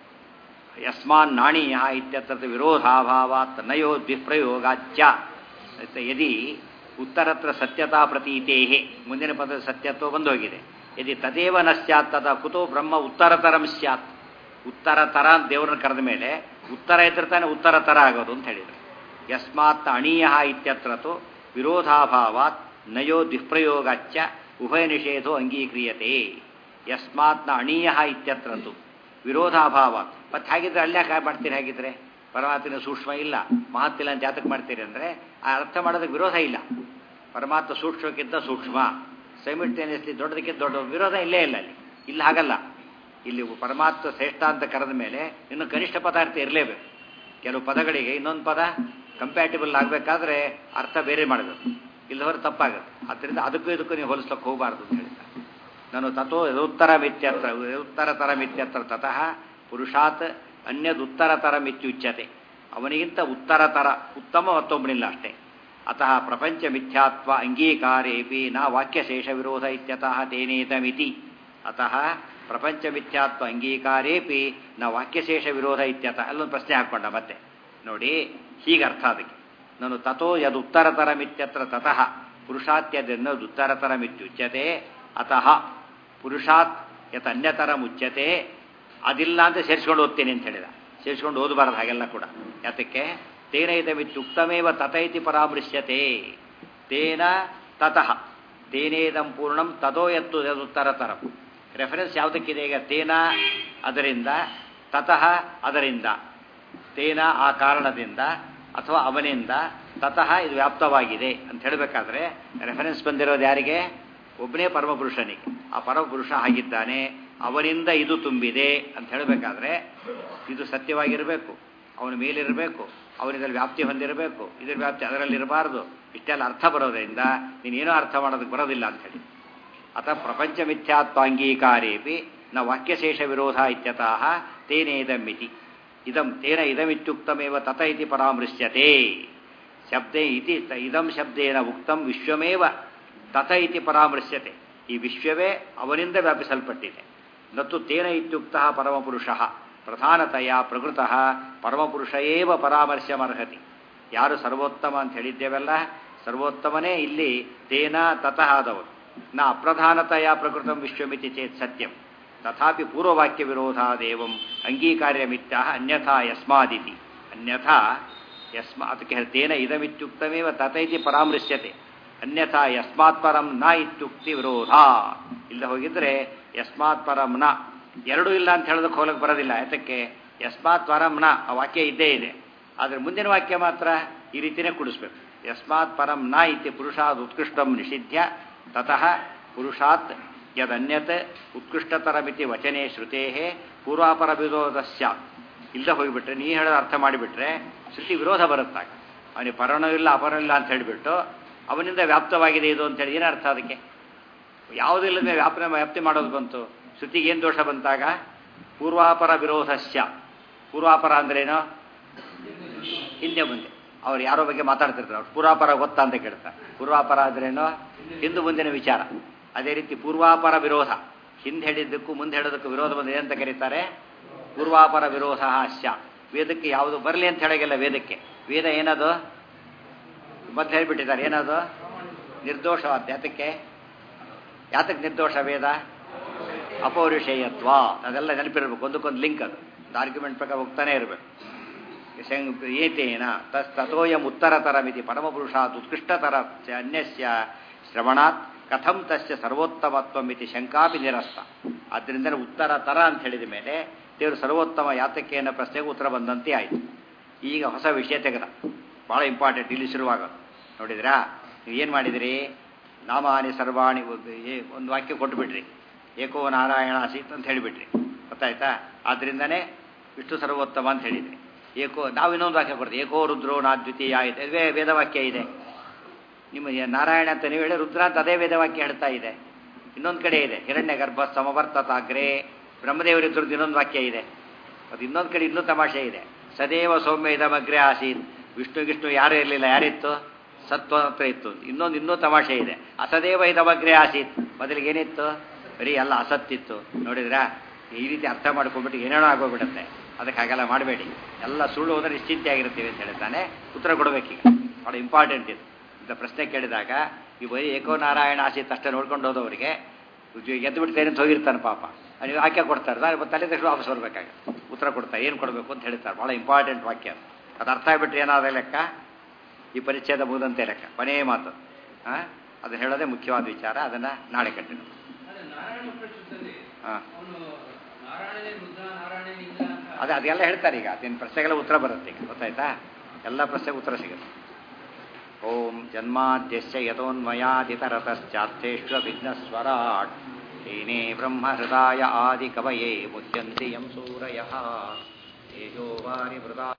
ಯಸ್ಮಾನ್ ನಾಣೀಯ ಇತ್ಯರ್ಥ ವಿರೋಧಾಭಾವಾತ್ ನಯೋ ದ್ವಿಪ್ರಯೋಗಾಚ್ಯ. ಯದಿ ಉತ್ತರತ್ರ ಸತ್ಯತಾ ಪ್ರತೀತೇಹೇ, ಮುಂದಿನ ಪದದ ಸತ್ಯತ್ವ ಬಂದೋಗಿದೆ. ಯದಿ ತದೇವ ನ ಸ್ಯಾತ್ ತದಾ ಕುತೋ ಬ್ರಹ್ಮ ಉತ್ತರತರಂ ಸ್ಯಾತ್. ಉತ್ತರ ತರ ಅಂತ ದೇವರನ್ನ ಕರೆದ ಮೇಲೆ ಉತ್ತರ ಇದ್ರೆ ತಾನೆ ಉತ್ತರ ತರ ಆಗೋದು ಅಂತ ಹೇಳಿದರು. ಯಸ್ಮಾತ್ ಅಣೀಯ ಇತ್ಯತ್ರತು ವಿರೋಧಾಭಾವಾತ್ ನಯೋ ದ್ವಿಪ್ರಯೋಗಾಚ್ಯ ಉಭಯ ನಿಷೇಧೋ ಅಂಗೀಕ್ರಿಯತೆ. ಯಸ್ಮಾತ್ ನ ಅಣೀಯ ಇತ್ಯತ್ರತು ವಿರೋಧಾಭಾವಾತ್. ಮತ್ತೆ ಹಾಗಿದ್ರೆ ಅಲ್ಯಾಕೆ ಮಾಡ್ತೀರಿ, ಹಾಗಿದ್ರೆ ಪರಮಾತ್ಮನ ಸೂಕ್ಷ್ಮ ಇಲ್ಲ ಮಹತ್ತಿಲ್ಲ ಅಂತ ಜಾತಕ ಮಾಡ್ತೀರಿ ಅಂದರೆ ಆ ಅರ್ಥ ಮಾಡೋದಕ್ಕೆ ವಿರೋಧ ಇಲ್ಲ. ಪರಮಾತ್ಮ ಸೂಕ್ಷ್ಮಕ್ಕಿಂತ ಸೂಕ್ಷ್ಮ, ಸೈಮಿಲ್ಟೇನಿಯಸ್ಲಿ ದೊಡ್ಡದಕ್ಕಿಂತ ದೊಡ್ಡ ವಿರೋಧ ಇಲ್ಲೇ ಇಲ್ಲ ಅಲ್ಲಿ. ಇಲ್ಲಿ ಹಾಗಲ್ಲ. ಇಲ್ಲಿ ಪರಮಾತ್ಮ ಶ್ರೇಷ್ಠ ಅಂತ ಕರೆದ ಮೇಲೆ ಇನ್ನು ಕನಿಷ್ಠ ಪದಾರ್ಥ ಇರಲೇಬೇಕು. ಕೆಲವು ಪದಗಳಿಗೆ ಇನ್ನೊಂದು ಪದ ಕಂಪ್ಯಾಟಿಬಲ್ ಆಗಬೇಕಾದ್ರೆ ಅರ್ಥ ಬೇರೆ ಮಾಡಬೇಕು, ಇಲ್ಲವರೆ ತಪ್ಪಾಗುತ್ತೆ. ಆದ್ದರಿಂದ ಅದಕ್ಕೂ ಇದಕ್ಕೂ ನೀವು ಹೋಲಿಸ್ಲಿಕ್ಕೆ ಹೋಗಬಾರ್ದು ಅಂತ ಹೇಳ್ತಾರೆ. ನಾನು ತಥೋ ಯದುತ್ತರ ಮಿತ್ಯತ್ರ ಯದುತ್ತರತರ ಮಿತ್ಯತ್ರ ತತಃ ಪುರುಷಾತ್ ಅನ್ಯದುತ್ತರತರ ಮಿತ್ಯುಚ್ಯತೆ. ಅವನಿಗಿಂತ ಉತ್ತರತರ ಉತ್ತಮ ಮತ್ತೊಬ್ಬನಿಲ್ಲ ಅಷ್ಟೇ. ಅತಃ ಪ್ರಪಂಚ ಮಿಥ್ಯಾತ್ವ ಅಂಗೀಕಾರೇಪಿ ನ ವಾಕ್ಯಶೇಷ ವಿರೋಧ ಇತ್ಯತಃ ತೇನೇತಮಿತಿ. ಅತಃ ಪ್ರಪಂಚ ಮಿಥ್ಯಾತ್ವ ಅಂಗೀಕಾರೇಪಿ ನ ವಾಕ್ಯಶೇಷ ವಿರೋಧ ಇತ್ಯತಃ. ಅಲ್ಲೊಂದು ಪ್ರಶ್ನೆ ಹಾಕ್ಕೊಂಡ ಮತ್ತೆ ನೋಡಿ, ಹೀಗೆ ಅರ್ಥ ಅದಕ್ಕೆ. ನಾನು ತಥೋ ಯದುತ್ತರತರ ಮಿತ್ಯತ್ರ ತತಃ ಪುರುಷಾತ್ಯದುತ್ತರತರ ಮಿತ್ಯುಚ್ಯತೆ. ಅತಃ ಪುರುಷಾತ್ ಯತ್ ಅನ್ಯತರ ಮುಚ್ಯತೆ. ಅದಿಲ್ಲ ಅಂತ ಸೇರಿಸ್ಕೊಂಡು ಓದ್ತೀನಿ ಅಂತ ಹೇಳಿದ. ಸೇರಿಸ್ಕೊಂಡು ಓದಬಾರ್ದು ಹಾಗೆಲ್ಲ ಕೂಡ. ಯಾತಕ್ಕೆ, ತೇನ ಇದಮಿತ್ಯುಕ್ತಮೇವ ತಥೈತಿ ಪರಾಮೃಶ್ಯತೆ. ತೇನ ತತಃ ತೇನೇದಂ ಪೂರ್ಣಂ ತಥೋ ಯತ್ತು ಯದುತ್ತರತರಂ. ರೆಫರೆನ್ಸ್ ಯಾವುದಕ್ಕಿದೆ ಈಗ, ತೇನ ಅದರಿಂದ, ತತಃ ಅದರಿಂದ, ತೇನ ಆ ಕಾರಣದಿಂದ ಅಥವಾ ಅವನಿಂದ, ತತಃ ಇದು ವ್ಯಾಪ್ತವಾಗಿದೆ ಅಂತ ಹೇಳಬೇಕಾದ್ರೆ ರೆಫರೆನ್ಸ್ ಬಂದಿರೋದು ಯಾರಿಗೆ, ಒಬ್ಬನೇ ಪರಮಪುರುಷನಿಗೆ. ಆ ಪರಮಪುರುಷ ಆಗಿದ್ದಾನೆ, ಅವನಿಂದ ಇದು ತುಂಬಿದೆ ಅಂತ ಹೇಳಬೇಕಾದ್ರೆ ಇದು ಸತ್ಯವಾಗಿರಬೇಕು, ಅವನ ಮೇಲಿರಬೇಕು, ಅವನಿದಲ್ಲಿ ವ್ಯಾಪ್ತಿ ಹೊಂದಿರಬೇಕು, ಇದರ ವ್ಯಾಪ್ತಿ ಅದರಲ್ಲಿರಬಾರ್ದು. ಇಷ್ಟೆಲ್ಲ ಅರ್ಥ ಬರೋದ್ರಿಂದ ನೀನೇನೋ ಅರ್ಥ ಮಾಡೋದಕ್ಕೆ ಬರೋದಿಲ್ಲ ಅಂತ ಹೇಳಿ. ಅತಃ ಪ್ರಪಂಚ ಮಿಥ್ಯಾತ್ವಾಂಗೀಕಾರೇಪಿ ನ ವಾಕ್ಯಶೇಷ ವಿರೋಧ ಇತ್ಯತಃ ತೇನೇದಮಿತಿ. ಇದಂ ತೇನ ಇದಮಿತ್ಯುಕ್ತಮೇವ ತತ ಇತಿ ಪರಾಮೃಶ್ಯತೆ. ಶಬ್ದೇ ಇತಿ ಇದಂ ಶಬ್ದೇನ ಉಕ್ತಂ ವಿಶ್ವಮೇವ ತತ ಇತಿ ಪರಾಮೃಶ್ಯತೆ. ಈ ವಿಶ್ವವೇ ಅವನಿಂದ ವ್ಯಾಪಿಸಲ್ಪಟ್ಟಿದೆ. ನತ್ತು ತೇನ ಇತ್ಯುಕ್ತಃ ಪರಮಪುರುಷಃ ಪ್ರಧಾನತೆಯ ಪ್ರಕೃತಃ ಪರಮಪುರುಷ ಏವ ಪರಾಮರ್ಶಮರ್ಹತಿ. ಯಾರು ಸರ್ವೋತ್ತಮ ಅಂತ ಹೇಳಿದ್ದೇವಲ್ಲ, ಸರ್ವೋತ್ತಮನೇ ಇಲ್ಲಿ ತೇನ ತತಃ ಆದವರು. ನ ಅಪ್ರಧಾನತೆಯ ಪ್ರಕೃತಂ ವಿಶ್ವಮಿತಿ ಚೇತ್ ಸತ್ಯಂ. ತಥಾಪಿ ಪೂರ್ವವಾಕ್ಯ ವಿರೋಧಾದೇವಂ ಅಂಗೀಕಾರ್ಯಮಿತ್ಯ ಅನ್ಯಥಾ ಯಸ್ಮಾದಿತಿ. ಅನ್ಯಥಾ ಯಸ್ಮಾ ಅದಕ್ಕೆ ತೇನ ಇದಮಿತ್ಯುಕ್ತಮೇವ ತಥೈತಿ ಪರಾಮೃಶ್ಯತೆ. ಅನ್ಯಥಾ ಯಸ್ಮಾತ್ ಪರಂ ನ ಇತ್ಯುಕ್ತಿ ವಿರೋಧ. ಇಲ್ಲ ಹೋಗಿದ್ರೆ ಯಸ್ಮಾತ್ ಪರಂ ನ ಎರಡೂ ಇಲ್ಲ ಅಂತ ಹೇಳೋದಕ್ಕೆ ಹೋಗಕ್ಕೆ ಬರೋದಿಲ್ಲ. ಯಾತಕ್ಕೆ, ಯಸ್ಮಾತ್ ಪರಂ ನ ಆ ವಾಕ್ಯ ಇದ್ದೇ ಇದೆ, ಆದರೆ ಮುಂದಿನ ವಾಕ್ಯ ಮಾತ್ರ ಈ ರೀತಿಯೇ ಕೂಡಿಸ್ಬೇಕು. ಯಸ್ಮಾತ್ ಪರಂ ನ ಇತಿ ಪುರುಷಾತ್ ಉತ್ಕೃಷ್ಟಂ ನಿಷಿಧ್ಯ ತತಃ ಪುರುಷಾತ್ ಯದನ್ಯತ್ ಉತ್ಕೃಷ್ಟತರಮಿತಿ ವಚನೆ ಶ್ರುತೇ ಪೂರ್ವಾಪರ ವಿರೋಧ ಸ್ಯಾತ್. ಇಲ್ಲದೆ ಹೋಗಿಬಿಟ್ರೆ, ನೀ ಹೇಳೋದು ಅರ್ಥ ಮಾಡಿಬಿಟ್ರೆ ಶ್ರುತಿ ವಿರೋಧ ಬರುತ್ತಾಗ. ಅವನಿಗೆ ಪರನೂ ಇಲ್ಲ ಅಪರನೂ ಇಲ್ಲ ಅಂತ ಹೇಳಿಬಿಟ್ಟು ಅವನಿಂದ ವ್ಯಾಪ್ತವಾಗಿದೆ ಇದು ಅಂತೇಳಿ ಏನರ್ಥ ಅದಕ್ಕೆ? ಯಾವುದಿಲ್ಲದೆ ವ್ಯಾಪನೆ ವ್ಯಾಪ್ತಿ ಮಾಡೋದು ಬಂತು. ಶ್ರುತಿಗೆ ಏನು ದೋಷ ಬಂತಾಗ? ಪೂರ್ವಾಪರ ವಿರೋಧಸ್ಯ. ಪೂರ್ವಾಪರ ಅಂದ್ರೇನು? ಹಿಂದೆ ಮುಂದೆ. ಅವ್ರು ಯಾರೋ ಬಗ್ಗೆ ಮಾತಾಡ್ತಿರ್ತಾರೆ, ಅವ್ರು ಪೂರ್ವಾಪರ ಗೊತ್ತಾ ಅಂತ ಕೇಳ್ತಾರೆ. ಪೂರ್ವಾಪರ ಅಂದ್ರೇನು? ಹಿಂದು ಮುಂದಿನ ವಿಚಾರ. ಅದೇ ರೀತಿ ಪೂರ್ವಾಪರ ವಿರೋಧ, ಹಿಂದೆ ಹೇಳಿದ್ದಕ್ಕೂ ಮುಂದೆ ಹೇಳೋದಕ್ಕೂ ವಿರೋಧ ಬಂದಿದೆ ಅಂತ ಕರೀತಾರೆ ಪೂರ್ವಾಪರ ವಿರೋಧ ಹಾಸ್ಯ. ವೇದಕ್ಕೆ ಯಾವುದು ಬರಲಿ ಅಂತ ಹೇಳೋಗಿಲ್ಲ. ವೇದಕ್ಕೆ ವೇದ ಏನದು ಮೊದಲು ಹೇಳಿಬಿಟ್ಟಿದ್ದಾರೆ, ಏನದು? ನಿರ್ದೋಷವಾದ. ಯಾತಕ್ಕೆ ಯಾತಕ್ಕೆ ನಿರ್ದೋಷ ವೇದ? ಅಪೌರುಷೇಯತ್ವ. ಅದೆಲ್ಲ ನೆನಪಿರಬೇಕು, ಒಂದಕ್ಕೊಂದು ಲಿಂಕ್. ಅದು ಆರ್ಗ್ಯುಮೆಂಟ್ ಪ್ರಕಾರ ಹೋಗ್ತಾನೆ ಇರಬೇಕು. ಏತೇನ ತಸ್ ತಥೋಯಂ ಉತ್ತರತರ ಮಿತಿ ಪರಮಪುರುಷಾತ್ ಉತ್ಕೃಷ್ಟತರ ಅನ್ಯಸ್ಯ ಶ್ರವಣಾತ್ ಕಥಂ ತಸ್ಯ ಸರ್ವೋತ್ತಮತ್ವ ಮಿತಿ ಶಂಕಾಪಿ ನಿರಸ್ತ. ಆದ್ದರಿಂದ ಉತ್ತರ ತರ ಅಂತ ಹೇಳಿದ ಮೇಲೆ ದೇವರು ಸರ್ವೋತ್ತಮ ಯಾತಕ್ಕೆ ಅನ್ನೋ ಪ್ರಶ್ನೆಗೆ ಉತ್ತರ ಬಂದಂತೆ ಆಯಿತು. ಈಗ ಹೊಸ ವಿಷಯ ತೆಗೆದ, ಭಾಳ ಇಂಪಾರ್ಟೆಂಟ್. ಇಲ್ಲಿ ಶುರುವಾಗ ನೋಡಿದ್ರಾ, ನೀವು ಏನು ಮಾಡಿದಿರಿ? ನಾಮಾನಿ ಸರ್ವಾಣಿ ಒಂದು ವಾಕ್ಯ ಕೊಟ್ಟುಬಿಟ್ರಿ, ಏಕೋ ನಾರಾಯಣ ಆಸೀತ್ ಅಂತ ಹೇಳಿಬಿಟ್ರಿ. ಗೊತ್ತಾಯ್ತಾ? ಆದ್ದರಿಂದನೇ ವಿಷ್ಣು ಸರ್ವೋತ್ತಮ ಅಂತ ಹೇಳಿದ್ರಿ. ಏಕೋ ನಾವು ಇನ್ನೊಂದು ವಾಕ್ಯ ಕೊಡ್ತೀವಿ, ಏಕೋ ರುದ್ರೋ ನಾದ್ವಿತೀಯ ಆಯಿತು. ಇದೇ ವೇದವಾಕ್ಯ ಇದೆ. ನಿಮ್ಮ ನಾರಾಯಣ ಅಂತ ನೀವು ಹೇಳಿ, ರುದ್ರ ಅಂತ ಅದೇ ವೇದವಾಕ್ಯ ಹೇಳ್ತಾ ಇದೆ. ಇನ್ನೊಂದು ಕಡೆ ಇದೆ, ಹಿರಣ್ಯ ಗರ್ಭ ಸಮವರ್ತತಾಗ್ರೆ ಬ್ರಹ್ಮದೇವರಿದ್ರದ್ದು ಇನ್ನೊಂದು ವಾಕ್ಯ ಇದೆ. ಅದು ಇನ್ನೊಂದು ಕಡೆ ಇನ್ನೂ ತಮಾಷೆ ಇದೆ. ಸದೇವ ಸೌಮ್ಯ ಇದಮಗ್ರೆ ಆಸೀತ್. ವಿಷ್ಣು ಗಿಷ್ಣು ಯಾರೂ ಇರಲಿಲ್ಲ, ಯಾರಿತ್ತು? ಸತ್ವ ಹತ್ರ ಇತ್ತು. ಇನ್ನೊಂದು ಇನ್ನೂ ತಮಾಷೆ ಇದೆ, ಅಸದೇವ ಇದಮಗ್ರೆ ಆಸೀತ್. ಮೊದಲಿಗೆ ಏನಿತ್ತು? ಬರೀ ಎಲ್ಲ ಅಸತ್ತಿತ್ತು. ನೋಡಿದ್ರಾ? ಈ ರೀತಿ ಅರ್ಥ ಮಾಡ್ಕೊಂಡ್ಬಿಟ್ಟು ಏನೇನೋ ಆಗೋಗ್ಬಿಡುತ್ತೆ. ಅದಕ್ಕೆ ಹಾಗೆಲ್ಲ ಮಾಡಬೇಡಿ. ಎಲ್ಲ ಸುಳ್ಳು ಹೋದರೆ ನಿಶ್ಚಿಂತೆ ಆಗಿರ್ತೀವಿ ಅಂತ ಹೇಳ್ತಾನೆ. ಉತ್ತರ ಕೊಡಬೇಕೀಗ, ಭಾಳ ಇಂಪಾರ್ಟೆಂಟ್ ಇದು. ಇಂಥ ಪ್ರಶ್ನೆ ಕೇಳಿದಾಗ ಈ ಬರೀ ಏಕೋ ನಾರಾಯಣ ಆಸೀತ್ ಅಷ್ಟೇ ನೋಡ್ಕೊಂಡು ಹೋದವರಿಗೆ ಎದ್ದು ಬಿಡ್ತೇನೆ ಅಂತ ಹೋಗಿರ್ತಾನೆ ಪಾಪ. ನೀವು ವಾಕ್ಯ ಕೊಡ್ತಾರೆ, ನಾನು ತಲೆ ತಕ್ಷಣ ವಾಪಸ್ ಬರಬೇಕಾಗ ಉತ್ತರ ಕೊಡ್ತಾರೆ, ಏನು ಕೊಡಬೇಕು ಅಂತ ಹೇಳ್ತಾರೆ. ಭಾಳ ಇಂಪಾರ್ಟೆಂಟ್ ವಾಕ್ಯ. ಅದು ಅರ್ಥ ಆಗಿಬಿಟ್ರೆ ಏನಾದ ಲೆಕ್ಕ? ಈ ಪರಿಚ್ಛೇದ ಮುಗಿದಂತೆ ಲೆಕ್ಕ. ಕೊನೆಯ ಮಾತು. ಹಾಂ, ಅದು ಹೇಳೋದೇ ಮುಖ್ಯವಾದ ವಿಚಾರ. ಅದನ್ನು ನಾಳೆ ಕಂಟಿನ್ಯೂ. ಹಾಂ, ಅದೇ ಅದೆಲ್ಲ ಹೇಳ್ತಾರೆ. ಈಗ ಅದೇನು ಪ್ರಶ್ನೆಗೆಲ್ಲ ಉತ್ತರ ಬರುತ್ತೆ ಈಗ. ಗೊತ್ತಾಯ್ತಾ? ಎಲ್ಲ ಪ್ರಶ್ನೆಗೆ ಉತ್ತರ ಸಿಗುತ್ತೆ. ಓಂ ಜನ್ಮಾದ್ಯಸ್ಯ ಯತೋನ್ಮಯಾದಿತರತಶ್ಚಾರ್ಥೇಶ್ವ ವಿಘ್ನಸ್ವರಾಟ್ ತೇನೇ ಬ್ರಹ್ಮ ಹೃದಯ ಆದಿ ಕವಯೇ ಮುಚ್ಯಂತಿ ಯಂ ಸೂರಯಃ ತೇಜೋ ವಾರಿ ಮೃದಾ